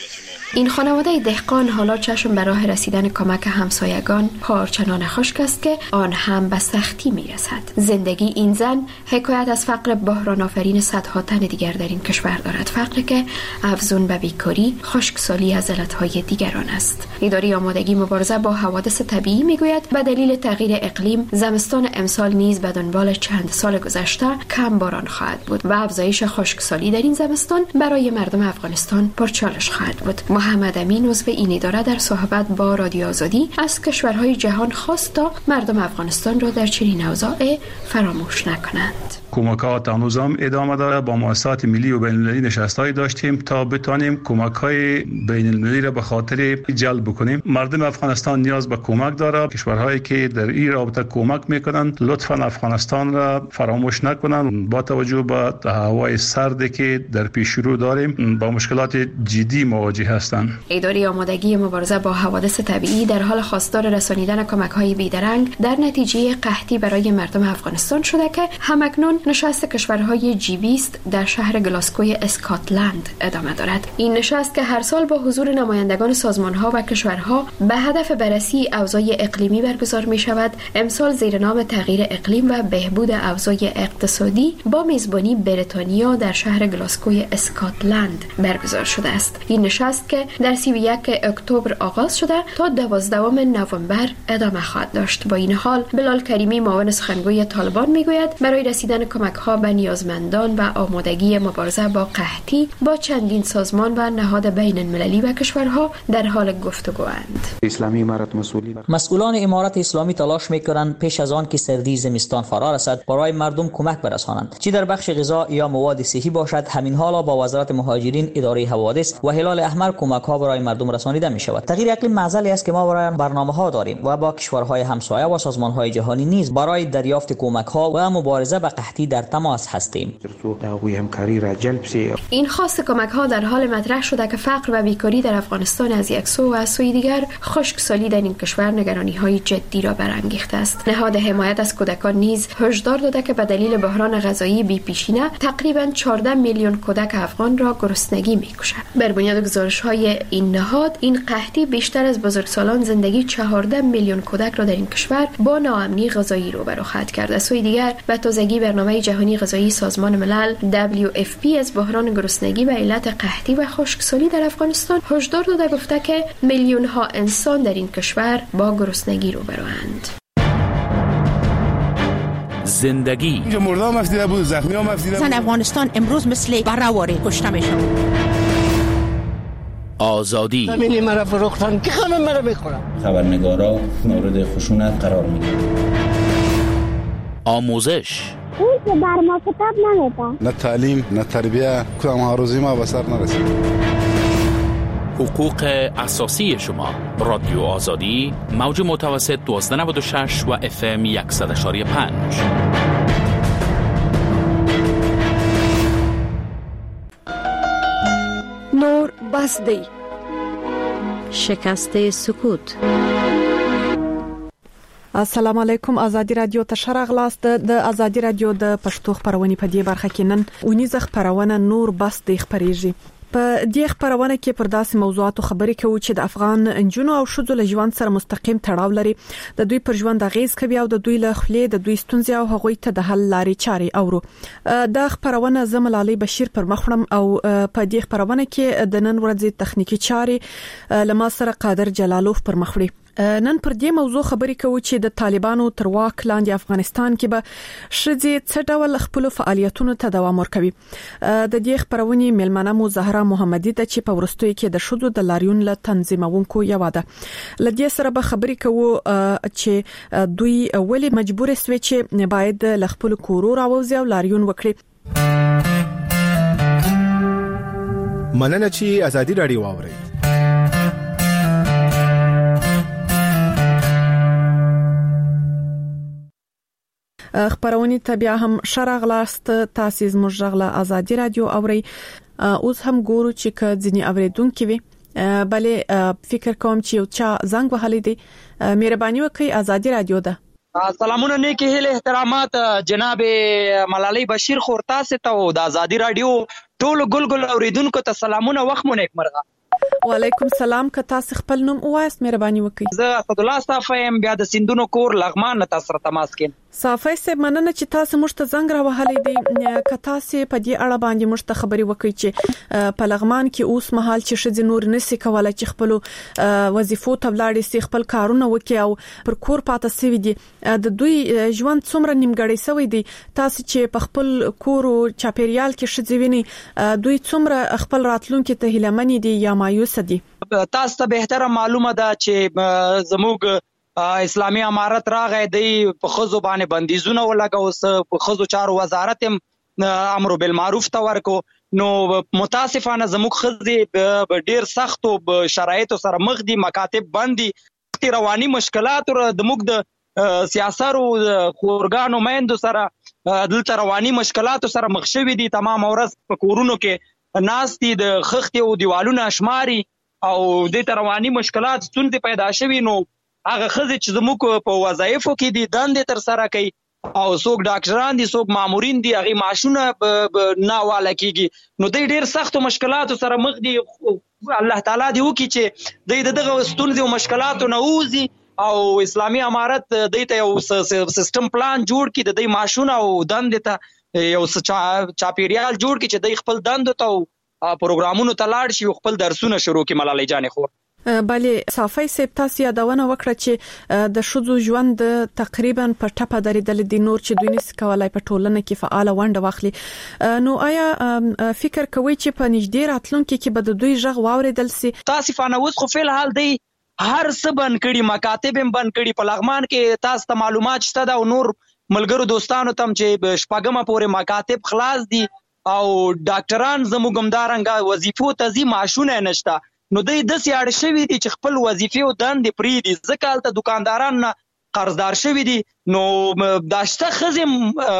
این خانواده دهقان حالا چشم به راه رسیدن کمک همسایگان پارچنان خشک است که آن هم به سختی میرسد. زندگی این زن حکایت از فقر بحران آفرین صدها تن دیگر در این کشور دارد، فقر که افزون به بیکاری، خشکسالی از علتهای دیگران است. اداره آمادگی مبارزه با حوادث طبیعی میگوید به دلیل تغییر اقلیم زمستان امسال نیز به دنبال چند سال گذشته کم باران خواهد بود و افزایش خشکسالی در این زمستان برای مردم افغانستان پرچالش خواهد بود. محمد امین عضو این اداره در صحبت با رادیو آزادی از کشورهای جهان خواست تا مردم افغانستان را در چنین اوضاع فراموش نکنند. کمکات هنوز هم ادامه داره. با مؤسسات ملی و بین المللی نشستایی داشتیم تا بتانیم کمک‌های بین المللی را به خاطر جلب بکنیم. مردم افغانستان نیاز به کمک داره. کشورهایی که در این رابطه کمک میکنند لطفاً افغانستان را فراموش نکنند. با توجه به هوای سردی که در پیش رو داریم با مشکلات جدی مواجه هستند. اداره آمادگی مبارزه با حوادث طبیعی در حال خواستار رسانیدن کمک‌های بیدرنگ در نتیجه قحطی برای مردم افغانستان شده که همکنون نشست کشورهای جی بیست در شهر گلاسکوی اسکاتلند ادامه دارد. این نشست که هر سال با حضور نمایندگان سازمان‌ها و کشورها به هدف بررسی اوضاع اقلیمی برگزار می‌شود، امسال زیر نام تغییر اقلیم و بهبود اوضاع اقتصادی با میزبانی بریتانیا در شهر گلاسکوی اسکاتلند برگزار شده است. این نشست که در سی و یک اکتبر آغاز شده تا دوازدهم نوامبر ادامه خواهد داشت. با این حال بلال کریمی معاون سخنگوی طالبان میگوید برای رسیدن کمک‌ها به نیازمندان و آمادگی مبارزه با قحطی با چندین سازمان و نهاد بین المللی و کشورها در حال گفتگواند. اسلامی امارت مسئولین مسئولان امارت اسلامی تلاش می‌کنند پیش از آن که سردی زمستان فرا رسد برای مردم کمک برسانند، چه در بخش غذا یا مواد صحی باشد. همین حالا با وزارت مهاجرین، اداره حوادث و هلال احمر کمک‌ها برای مردم رسانیده می‌شود. تغییر اقلیم معضلی است که ما برای برنامه‌ها داریم و با کشورهای همسایه و سازمان‌های جهانی نیز برای دریافت کمک‌ها و مبارزه با قحطی در تماس هستیم. این خواست کمک‌ها در حال مطرح شده که فقر و بیکاری در افغانستان از یک سو و از سوی دیگر خشکسالی در این کشور نگرانی‌های جدی را برانگیخته است. نهاد حمایت از کودکان نیز هشدار داده که به دلیل بحران غذایی بی‌پیشینه تقریباً چهارده میلیون کودک افغان را گرسنگی می‌کشد. بر بنیاد گزارش‌های این نهاد این قحطی بیشتر از بزرگسالان زندگی چهارده میلیون کودک را در این کشور با ناامنی غذایی روبرو خواهد کرد. از سوی دیگر به تازگی برنامه جهانی غذایی سازمان ملل دبلیو اف پی از بحران گرسنگی و علت قحطی و خشکسالی در افغانستان هشدار داده گفته که میلیون ها انسان در این کشور با گرسنگی روبروند. زندگی مردم مفیده بود، زخمی ها مفیده بود. زن افغانستان امروز مثل برهواری کشته میشن. آزادی زمینی مرا فروختن که خانم مرا بخورم. خبرنگارا مورد خشونت قرار میگیرن. آموزش اون که بر ما کتاب نمیده. نه تعلیم نه تربیه کدام ها روزی ما به سر نرسید. حقوق اساسی شما. رادیو آزادی موج متوسط دوازده نود و شش و اف ام صد و یک و پنج. نور بسدی شکست سکوت. السلام علیکم. آزادی رادیو ته شرغلاست. د آزادی رادیو د پښتو خبرونه په دې برخه کې نن اونیزه خبرونه نور بس د خبرېږي. په دې خبرونه کې پر داسې موضوعاتو خبرې کوو چې د افغان انجونو او ښځو له ژوند سره مستقیم تړاو لري، د دوی پر ژوند اغیز کوي او د دوی له خلې د دوی ستونزې او هغوی ته د حل لارې چارې اورو. دا خبرونه زملالي بشیر پر مخړم او په دې خبرونه کې د نن ورځې تخنیکی چارې لما سره قادر جلالوف پر مخړي. نن پر دې موضوع خبرې کوو چې د طالبانو تر واک لاندې افغانستان کې به ښځې څه ډول خپل فعالیتونو ته دوام ورکوي. د دې خبرونې ملمنه مو زهرا محمدي ته چې په ورستوي کې د ښځو د لاریون له تنظیمونکو یو ده. لدې سره به خبرې کوو چې دوی ولې مجبور سوي چې باید له خپل کورو راوځي او لاریون وکړي. مننه چې ازادي رادیو واوري. خبرونه ته بیا هم شرغلاست. تاسو زموږ غلا آزادي رادیو اوري. اوس هم ګورو چې ک ځنی اوریدونکو وي بلې فکر کوم چې یو چا زنګ وهلی دی. مهرباني وکړئ. آزادي رادیو ده. سلامونه نیکی هیله احترامات جناب ملالۍ بشیر خورتا سے ته د آزادي رادیو ټول ګل ګل اوریدونکو ته سلامونه وخت مو نیک مرغه. وعلیکم سلام. که تاسو خپل نوم ووایاست مهرباني وکړئ. زه اسد الله صافیم بیا د سیندونو کور لغمان نه تاسو سره تماس کین. صافی سه مننه چې تاسو موږ ته زنګ راوهلې دي. که تاسو په دې اړه باندې موږ ته خبري وکړئ چې په لغمان کې اوس مهال چې شې نور نسی کولای چې خپل وظیفو ته ولاړ سي، خپل کارونه وکړي او پر کور پاتې سوي دي. د دوی ژوند څومره نیمګړی سوی دي؟ تاسو چې په خپل کور او چاپیریال کې شې ویني دوی څومره خپل راتلونکي ته هیلمنې دي یا مایوس دي؟ تاسو ته بهتره معلومه ده چې زموږ اسلامي امارت راغی دی په خزو باندې بندیزونه ولګاو، په خزو چارو وزارت هم امر بالمعروف ته ورکو. نو متاسفانه زموږ خزي ډیر سختو شرایطو سره مخ دي، مکاتب باندې رواني مشکلات د موږ د سیاسارو خورګانو میندو سره دلته رواني مشکلات سره مخ شوي دي. تمام ورځ په کورونو کې ناستي د خختي او دیوالونو اشماري او د رواني مشکلات ستونزې پیدا شوي. نو هغه خزي چې زموږ په وظایفو کې دي دندې تر سره کوي او څوک ډاکټران دي څوک مامورین دي هغه معاشونه نه والا کیږي. نو د ډیر سخت مشکلاتو سره مخ دي. الله تعالی دی وکي چې د دغه ستونزې او مشکلاتو نه وځي او اسلامي امارت د ته یو سیستم پلان جوړ کړي، د دې معاشونه او دندې ته یو چاپیریال جوړ کړي چې د خپل دندو ته پروګرامونو ته لاړ شي او خپل درسونه شروع کړي. ملالۍ جانې خور بلې صافی سپ تاسو یادونه وکړه چې د شذو ژوند تقریبا په ټپه درېدل دي، نور چې دوی نس کولای په ټولنه کې فعال ونډه واخلي. نو آیا فکر کوي چې په نږدې راتلونکي کې به د دوی ژغ واوریدل سي؟ تاسو فانه اوس خو فل حال دی هر څه بند کړي، مکاتب هم بند کړي. په لغمان کې تاسو ته معلومات شته دا او نور ملګرو دوستانو تم چې شپږمه پورې مکاتب خلاص دي او ډاکټران زموږ همدارنګه وظیفو ته زی معاشونه نشته. نو دوی د سیاړ شوی دي چې خپل وظیفې او دندې پرې دي، ځکه هلته دکانداران نه قرضدار شوی دي. نو داشته خزم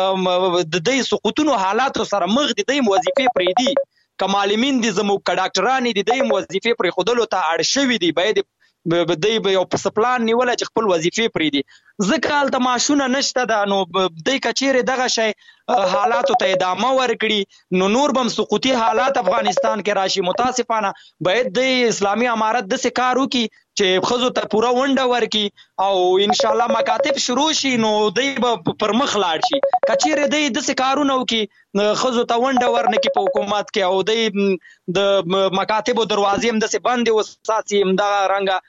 د دې سقوطونو حالاتو سره مخ دي، د وظیفې پرې دي. کمالمین دي زموږ ک ډاکټران دي د وظیفې پرې خودلو ته اړ شوی دي، باید د دې یو پسپلان نیول چې خپل وظیفې پرې دي. ځکه هلته معاشونه نشته ده. نو د کچېره دغه شی حالاتو ته ادامه ورکړي نو نور بم سقوطي حالات افغانستان کې راشي. متاسفانه باید د اسلامي امارت د سکار وکي چې خزو ته پوره ونډه ورکړي او ان شاء الله مکاتب شروع شي نو دوی به پر مخ لاړ شي. کچېره د د سکارونه وکي خزو ته ونډه ورنکي په حکومت کې او د د مکاتب دروازې هم د سه بند وساتي هم دا رنګه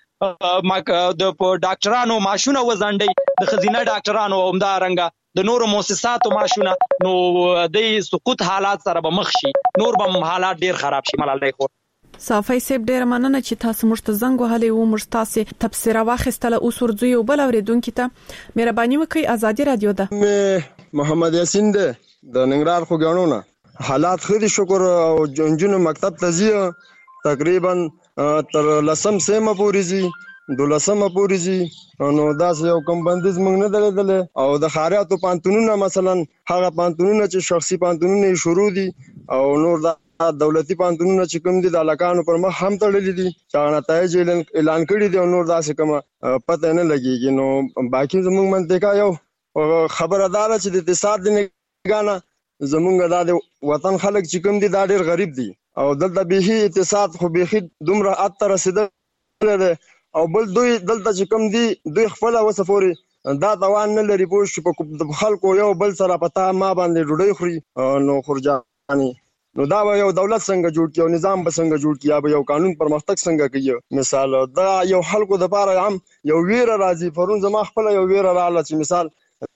د ډاکټرانو ماشونه وزنډي، د خزینه ډاکټرانو هم دا رنګه د نورو مؤسساتو ماشونه. نو د سقوط حالات سره به مخ شي، نور به حالات ډیر خراب شي. ملالۍ خور صافی سپ ډیر مننه چې تاسو موږ ته زنګ وهلې او موږ تاسو تفسیر واخیستله. اوس ورځو یو بل اوریدونکو ته مهرباني وکړئ. ازادي رادیو ده محمد یاسین ده د ننګرهار خو غاڼونه حالات خوري شکر او جنجونو مکتب ته ځي تقریبا تر لسم سیمه پورې ځي دولسمه پورې ځي. نو داسې یو کم بندیز موږ نه درلودل او د خاریاتو پانتونونه مثلا هغه پانتونونه چې شخصي پانتونونه شروع دي او نور د دولتي پانتونونه چې کوم دي د علاقانو پر مخ هم تړلې دي چې نتایج اعلان کړي دي او نور داسې کومه پته نه لګيږي. نو باقي زموږ منطقه یو خبردار چې د اقتصاد د نگانه زمونږ د وطن خلک چې کوم دي دا ډېر غریب دي او دلته به اقتصاد خو به دومره ات رسیدل او بل دوی دلته چې کوم دي دوی خپل وسفوري دا توان نه لري پوه په خلکو یو بل سره پتا ما باندې ډوډۍ خوري. نو خورجاني نو دا یو دولت څنګه جوړ کیو، نظام به څنګه جوړ کیو، به یو قانون پرمختګ څنګه کوي. مثال دا یو خلکو د پاره هم یو ویره راځي. پرون زما خپل یو ویره رااله چې مثال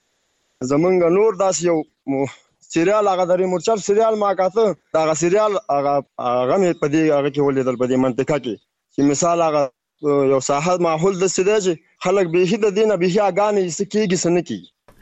زمونږ نور داس یو سریال هغه درې مرچل سریال ما کاته دا هغه سریال هغه هغه مې په دې هغه کې ولیدل په دې منطقه کې چې مثال هغه یو ساحه ماحول د سده خلک به د دینه به اګانې سکیږي سنکی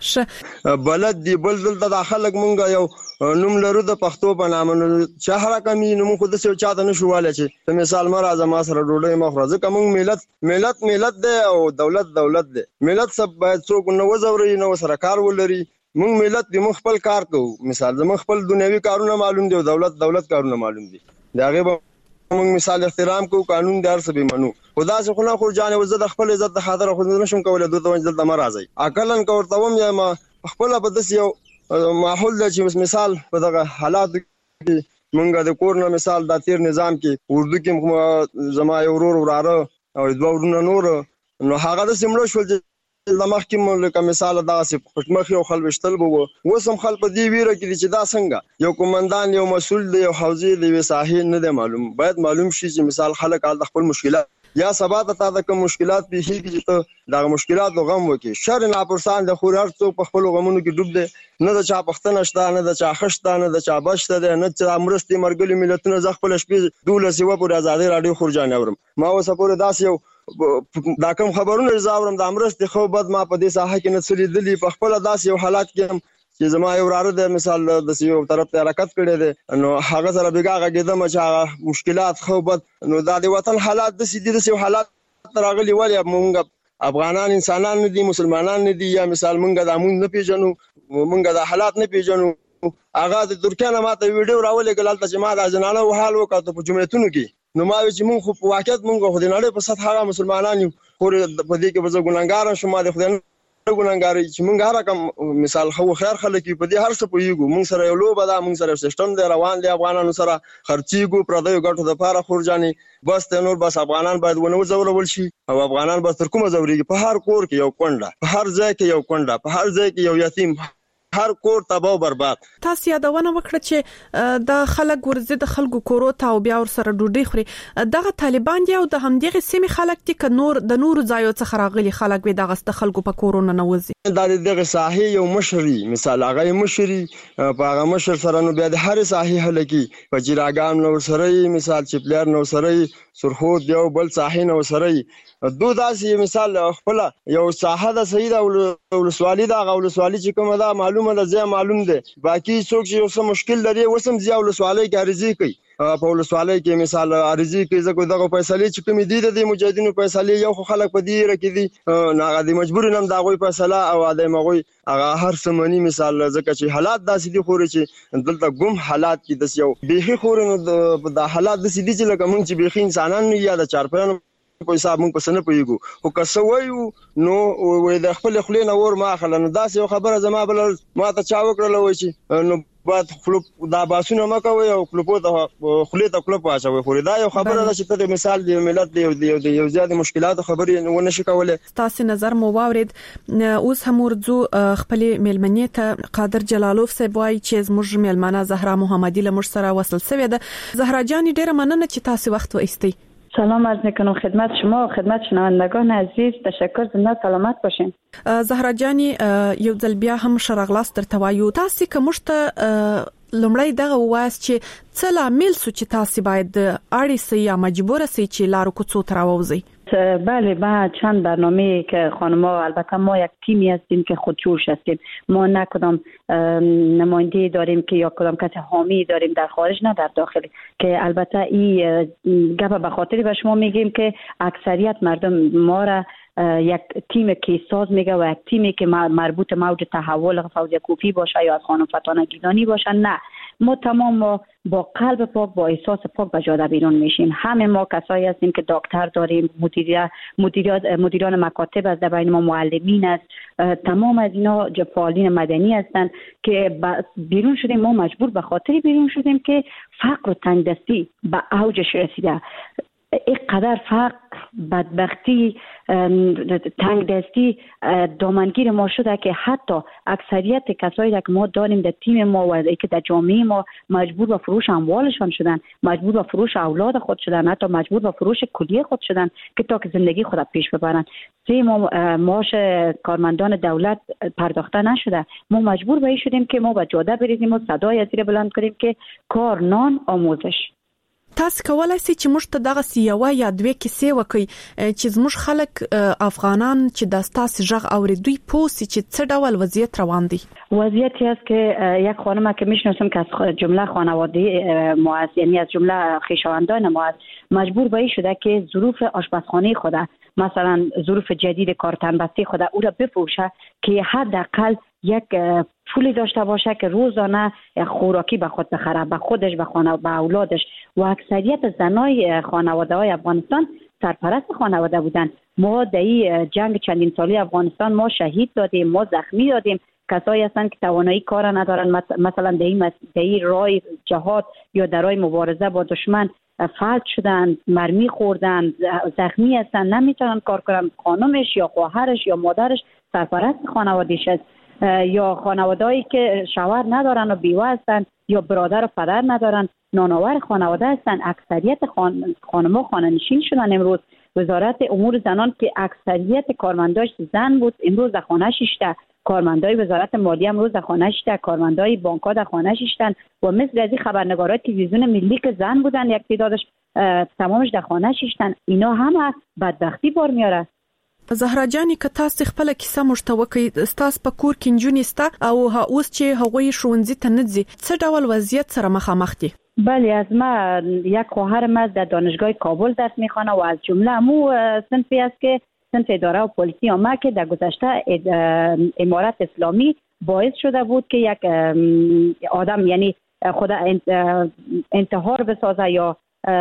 ش بلد دی بل دلته د خلک مونږ یو نوم لرو د پښتو په نامه شهر کمی نوم خود څه چاته نشواله چې مثال ما راځه ما سره ډوډۍ مخرزه کوم ملت ملت ملت دی او دولت دولت دی. ملت سب باید څوک نو وزوري نو سره کار ولري. مونږ ملت د مخ خپل کار کوو. مثال د مخ خپل دنیوي کارونه معلوم دي او دولت دولت کارونه معلوم دي. دا غیبه مونږ مثال احترام کوو، قانون دار څه به منو. خدا څخه خو نه خو جان وزد خپل عزت د حاضر خو نشم کولای دوه وجل د مرزي عقلن کوته وم یا خپل په دس یو ماحول د چې مثال په دغه حالات کې مونږ د کور نه مثال د تیر نظام کې اردو کې زما یو ورور وراره او دوه ورونه نور نو هغه د سیمړو شول چې د مخکې لکه مثال داسې پټمخ یو خل وشتل بو اوس هم خل په دې ویره کې چې دا څنګه یو کومندان یو مسول دی یو حوزې دی وی صاحب نه دی معلوم باید معلوم شي چې مثال خلک د خپل مشکلات یا سبا ته د کوم مشکلات به هي چې ته د مشکلات غم وکي شر نه پرسان د خور هر څوک په خپل غمونو کې ډوب دي نه د چا پښتنه شته نه د چا خشته نه د چا بشته ده نه چا مرستي مرګلي ملتونه ز خپل شپې دوله سیوا پر آزادي رادیو خورجان اورم ما اوس پورې داس یو دا کوم خبرونه زاورم د امرستي خو بد ما په دې ساحه کې نسلي دلی په خپل داس یو حالات کې چې زما یو وراره د مثال د یو طرف ته حرکت کړي دي نو هغه سره بیګه غږیدم چې مشکلات خو بد نو د وطن حالات د سیدي د حالات راغلي ولې مونږ افغانان انسانان نه دي مسلمانان نه دي یا مثال مونږ د امون نه پیژنو مونږ د حالات نه پیژنو هغه د ترکیه ماته ویډیو راولې ګلالته چې ما د جنانه وحال وکړه په جمعیتونو کې نو ما چې مونږ خو په واقعیت مونږ خو د نړۍ په سطح هغه مسلمانان یو خو په دې کې به ګناګار شوم د خدای ګناګار چې مونږ هر کوم مثال خو خیر خلک په دې هر څه پویګو مونږ سره یو لوبه ده مونږ سره سیستم دی روان دی افغانانو سره خرچيګو پردیو ګټو د پاره خورجاني بس ته نور بس افغانان باید ونه وزورول شي او افغانان بس تر کومه زوريږي په هر کور کې یو کونډه په هر ځای کې یو کونډه په هر ځای کې یو یتیم هر کور تباہ برباد تاسو یادونه وکړه چې د خلک ورزه د خلکو کورو ته او بیا ور سره ډوډۍ خوري دغه طالبان دی او د همدغه سیمه خلک دي ک نور د نور ځایو څخه راغلي خلک به دغه د خلکو په کورونه نوځي د دغه ساحه یو مشري مثال هغه مشري په هغه مشر سره نو بیا د هر ساحه هلکی په جراګام نو سره مثال چې پلیر نو سره سرخود یو بل ساحه نو سره دو داسې مثال خپل یو ساحه د سید او ولسوالي دا غولسوالي چې کومه دا معلومه ده زه معلوم ده باقي څوک چې اوس مشکل لري وسم زیاو ولسوالي کې عرضی کوي په ولسوالي کې مثال عرضی کوي زه دغه فیصله چې کوم دي د مجاهدینو فیصله یو خلک په دې رکې دي نه غادي مجبور نم دا غوي فیصله او د مغوي هغه هر سمني مثال ځکه چې حالات داسې دي خوري چې دلته ګم حالات کې د یو بيخي خورنو د حالات د سيدي چې لکه مونږ چې بيخي انسانان نه یا د چارپیانو په حساب مونږ پسنه پويګو او کسوي نو وې د خپل خلینو ور ما خلنو داس یو خبره زما بل ما ته چا وکړل وای چې نو بعد خلوب دا باسونه مکوي او خلوبو ته خلیته خلوب واچوي خو دا یو خبره ده چې ته مثال دی ملت دی یو زیات مشکلات خبرې ونه شي کولای تاسو نظر مو واورید اوس هم ورځو خپل ملمنې ته قادر جلالوف صاحب وای چې زموږ ملمنه زهرا محمدی له مر سره وصل سوی ده زهرا جان ډیره مننه چې تاسو وخت وایستئ سلام عرض میکنم خدمت شما و خدمت شنوندگان عزیز تشکر زنده سلامت باشین زهرا جانی یو ځل بیا هم شرغلاس درته وایو تاسو کومشته لمړی دغه واس چې څه لامل سو چې تاسو باید اړی سي یا مجبور سي چې لارو کوڅو تراوځي بله ما چند برنامه که خانم‌ها البته ما یک تیمی هستیم که خودجوش هستیم ما نه کدام نماینده داریم که یا کدام کسی حامی داریم در خارج نه در داخل که البته این گپ به خاطری به شما میگیم که اکثریت مردم ما را یک تیم که ساز میگه و یک تیمی که مربوط موج تحول فوزیه کوفی باشه یا از خانم فتانه گیلانی باشه نه ما تمام ما با قلب پاک با احساس پاک به جاده بیرون میشیم همه ما کسایی هستیم که دکتر داریم مدیریت مدیریت مدیران مکاتب از بین ما معلمین است تمام از اینا فعالین مدنی هستند که بیرون شدیم ما مجبور به خاطر بیرون شدیم که فقر و تنگدستی به اوجش رسیده اینقدر فقر بدبختی تنگ دستی دامنگیر ما شده که حتی اکثریت کسایی که ما داریم در تیم ما و که در جامعه ما مجبور به فروش اموالشان شدن مجبور به فروش اولاد خود شدن حتی مجبور به فروش کلیه خود شدن که تا که زندگی خود پیش ببرن سه ما معاش کارمندان دولت پرداخته نشده ما مجبور به این شدیم که ما به جاده بریزیم و صدای از زیر بلند کنیم که کار نان آموزش تاسو کولای شئ چې موږ ته دغه سیاوه یا دوه کیسې وکړي چې زموږ خلک افغانان چې د تاسو ژغ اوریدوی پوسی چې څه ډول وضعیت روان دی وضعیتی است که یک خانم که میشناسم که از جمله خانواده ما است یعنی از جمله خویشاوندان ما است مجبور به این شده که ظروف آشپزخانه خود مثلا ظروف جدید کارتنبستی خود او را بفروشه که حداقل یک پولی داشته باشه که روزانه خوراکی به خود بخره به خودش به خانه به اولادش و اکثریت زنای خانواده های افغانستان سرپرست خانواده بودن ما در این جنگ چندین سالی افغانستان ما شهید دادیم ما زخمی دادیم کسایی هستند که توانایی کار ندارن، مثلا در این مسیر راه جهاد یا در راه مبارزه با دشمن فلج شدن، مرمی خوردن، زخمی هستن، نمیتونن کار کنن. خانمش یا خواهرش یا مادرش سرپرست خانواده‌اش است، یا خانواده‌ای که شوهر ندارن و بیوه هستن یا برادر و پدر ندارن، نانآور خانواده هستن. اکثریت خان... خانم‌ها خانه‌نشین شدن. امروز وزارت امور زنان که اکثریت کارمنداش زن بود، امروز در خانه شیشته. کارمندای وزارت مالیه امروز در خانه شیشته، کارمندای بانک‌ها در خانه شیشتن و مثل از این خبرنگارای تلویزیون ملی که زن بودن یک تعدادش تمامش در خانه شیشتن. اینا همه بدبختی بار میاره. زهرا جانی که تاسو خپل کیسه مشتوکي تاسو په کور کې نجونې ستا او ها اوس چې هغوی ښوونځي ته نه ځي، څه ډول وضعیت سره مخامخ دي؟ بله، از ما یک خواهرم از در دانشگاه کابل درس میخوانه و از جمله مو صنفی است که صنف اداره و پلیسی آمد که در گذشته امارت اسلامی باعث شده بود که یک آدم یعنی خود انتحار بسازه یا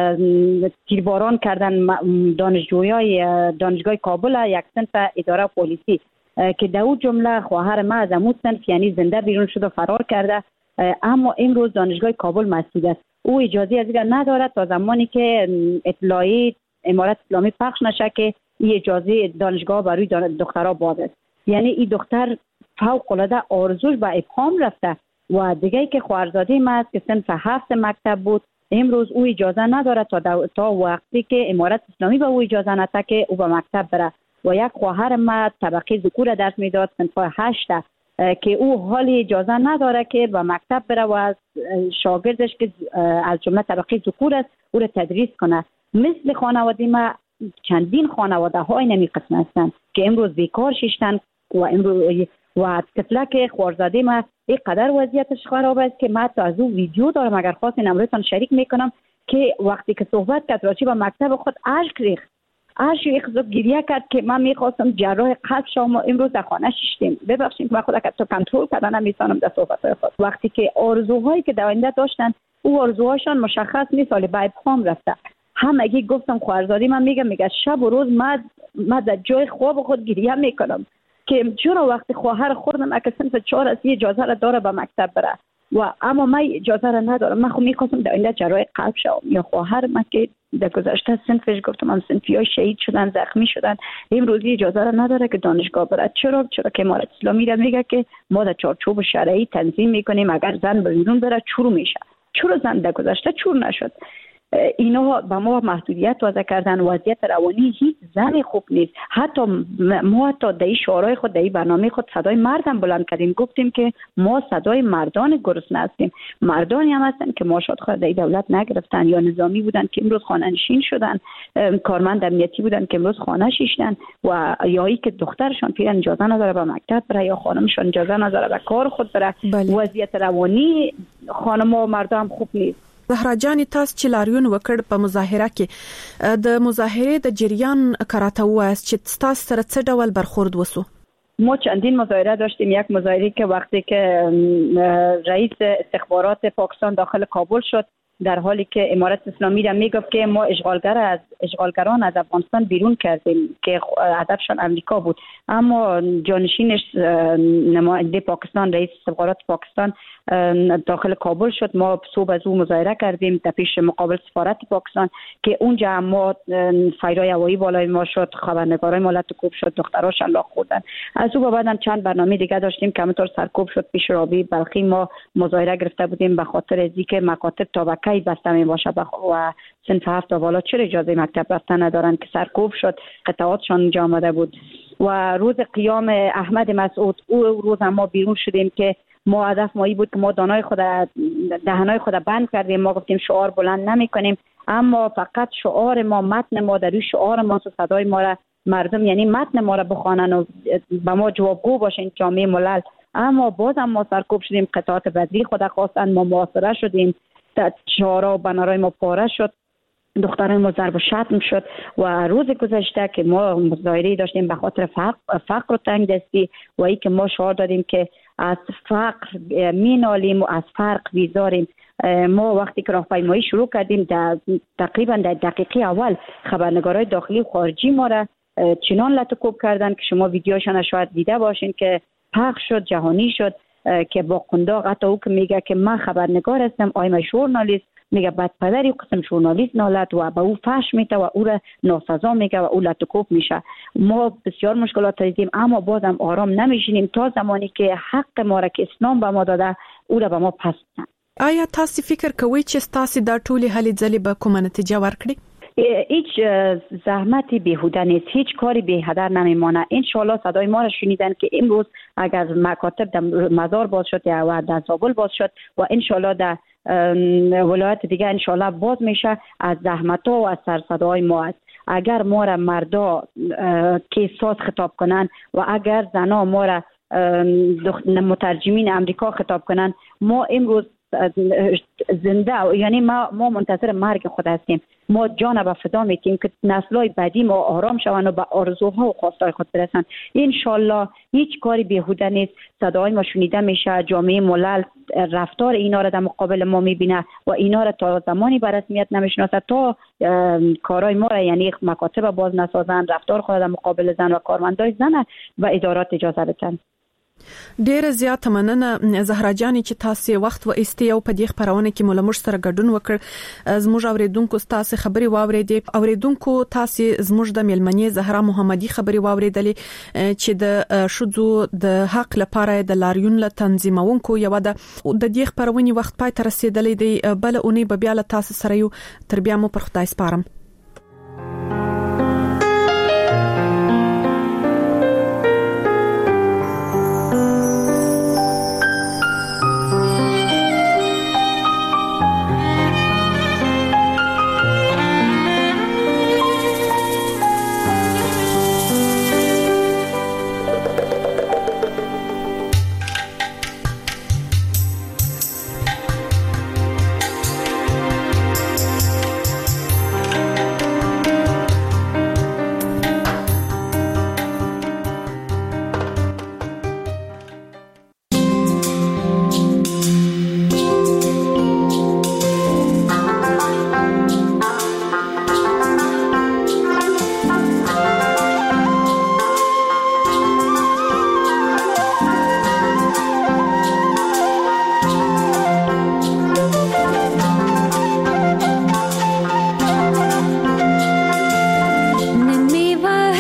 تیرباران کردن دانشجویای دانشگاه کابل یک صنف اداره و پلیسی که در اون جمله خواهر ما از امون صنف یعنی زنده بیرون شده فرار کرده، اما امروز دانشگاه کابل مسدود است. او اجازه از این ندارد تا زمانی که اطلاعی امارت اسلامی پخش نشه که این اجازه دانشگاه برای دخترها باز است. یعنی این دختر فوق العاده آرزوش به ابهام رفته و دیگه که خواهرزاده ما است که صنف هفت مکتب بود، امروز او اجازه نداره تا تا وقتی که امارت اسلامی به او اجازه نده که او به مکتب بره. و یک خواهر ما طبقه ذکور درس میداد صنف هشت که او حالی اجازه نداره که به مکتب بره و از شاگردش که از جمله طبقه ذکور است او را تدریس کنه. مثل خانواده ما چندین خانواده های نمی قسم هستند که امروز بیکار شیشتن و امروز و طفلک خوارزاده ما اینقدر وضعیتش خراب است که من تا از او ویدیو دارم، اگر خواستین امروزتان شریک میکنم که وقتی که صحبت کرد راجع به مکتب خود اشک ریخت، اشک ریخت گریه کرد که من میخواستم جراح قلب شما امروز در خانه شیشتیم. ببخشید که من خود تو کنترل کردن نمیتونم در صحبت خود. وقتی که آرزوهایی که در آینده داشتن او آرزوهاشون مشخص نیست، ولی به ابهام رفته. همگی گفتم خواهرزاده من میگم میگه شب و روز من من در جای خواب خود گریه میکنم که چرا وقتی خواهر خوردم اگه صنف چهار از اجازه را داره به مکتب بره و اما من اجازه را ندارم. من خود میخواستم در آینده جراح قلب شوم. یا خواهر من که در گذشته صنفش گفتم هم صنفی های شهید شدن، زخمی شدن، امروزی اجازه را نداره که دانشگاه بره. چرا؟ چرا که امارت اسلامی را میگه که ما در چارچوب شرعی تنظیم میکنیم، اگر زن به بیرون بره چور میشه. چرا زن در گذشته چور نشد؟ اینا به ما محدودیت وضع کردن. وضعیت روانی هیچ زنی خوب نیست. حتی ما حتی در این شعارهای خود در این برنامه خود صدای مردم بلند کردیم، گفتیم که ما صدای مردان گرسنه هستیم. مردانی هم هستن که ماشات خود در دولت نگرفتن یا نظامی بودن که امروز خانه نشین شدن، کارمند امنیتی بودن که امروز خانه شیشتن، و یا ای که دخترشان پیرن اجازه نداره به مکتب بره یا خانمشان اجازه نداره به کار خود بره. بله. وضعیت روانی خانم‌ها و مردم خوب نیست. زهرا جانی تاسو چې لاریون وکړ په مظاهره کې د مظاهره د جریان کراته واست چې تاسو سره څه ډول برخورد وسو؟ ما چندین مظاهره داشتیم. یک مظاهره که وقتی که رئیس استخبارات پاکستان داخل کابل شد در حالی که امارت اسلامی را میگفت که ما اشغالگر از اشغالگران از افغانستان بیرون کردیم که هدفشان امریکا بود، اما جانشینش نماینده پاکستان رئیس استخبارات پاکستان داخل کابل شد. ما صبح از او مظاهره کردیم در پیش مقابل سفارت پاکستان که اونجا ما فایرای هوایی بالای ما شد، خبرنگارای ما لطکوب شد، دختراشان لاغ خوردن. از او بعد هم چند برنامه دیگه داشتیم که همونطور سرکوب شد. پیش رابی بلخی ما مظاهره گرفته بودیم به خاطر از اینکه مکاتب تا کی بسته می باشه و صنف هفت و بالا چرا اجازه مکتب رفتن ندارن که سرکوب شد، قطعاتشان اینجا آمده بود. و روز قیام احمد مسعود او روز ما بیرون شدیم که ما هدف مایی بود که ما دانای خود دهنای خود بند کردیم. ما گفتیم شعار بلند نمی کنیم، اما فقط شعار ما، متن ما در روی شعار ما صدای ما را مردم یعنی متن ما را بخوانن و به ما جوابگو باشین جامعه ملل. اما باز هم ما سرکوب شدیم، قطعات بدری خود خواستن، ما محاصره شدیم، شعارها و بنرهای ما پاره شد، دختران ما ضرب و شتم شد. و روز گذشته که ما مظاهره داشتیم به خاطر فقر, فقر و تنگ دستی و ای که ما شعار دادیم که از فقر می نالیم و از فرق بیزاریم. ما وقتی که راهپیمایی شروع کردیم در تقریبا در دقیقه اول خبرنگارای داخلی و خارجی ما را چنان لطکوب کردن که شما ویدیوشان شاید دیده باشین که پخش شد، جهانی شد که با قنداق حتی او که میگه که من خبرنگار هستم، آیم ژورنالیست، میگه بعد پدری قسم ژورنالیست نالت و به او فحش میده و او را ناسزا میگه و او لطکوب میشه. ما بسیار مشکلات دیدیم اما بازم آرام نمیشینیم تا زمانی که حق ما را که اسلام به ما داده او را به ما پس بدن. آیا تاسو فکر کوئ چې تاسو د ټولي هلې ځلې به کومه نتیجه ورکړي؟ هیچ زحمتی بیهوده نیست، هیچ کاری بی هدر نمیمانه. انشالله صدای ما را شنیدن که امروز اگر مکاتب در مزار باز شد یا در زابل باز شد و انشالله در ولایت دیگه انشالله باز میشه، از زحمت ها و از سرصدای ما است. اگر ما را مردا که ساز خطاب کنن و اگر زنا ما را مترجمین امریکا خطاب کنن، ما امروز زنده، یعنی ما ما منتظر مرگ خود هستیم. ما جان به فدا میتیم که نسل‌های بعدی ما آرام شوند و به آرزوها و خواستهای خود برسند. انشالله هیچ کاری بیهوده نیست. صدای ما شنیده میشه، جامعه ملل رفتار اینا را در مقابل ما میبینه و اینا را تا زمانی به رسمیت نمیشناسه تا کارهای ما را، یعنی مکاتب باز نسازن، رفتار خود در مقابل زن و کارمندای زن و ادارات اجازه بدن. ډیره زیاته مننه زهرا جانې چې تاسو وخت و ایستي او په دې خبرونه کې مولمر سره ګډون وکړ. زموږ اوریدونکو تاسو خبري واوریدې، اوریدونکو تاسو زموږ د ملمنې زهرا محمدي خبري واوریدلې چې د شذو د حق لپاره د لاریون له تنظیمونکو یو د د دې خبرونې وخت پای ته رسیدلې دی. بل اونۍ به بیا له تاسو سره یو تر بیا مو پر خدای سپارم.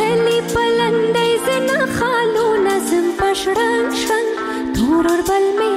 شرن شرن دور بل می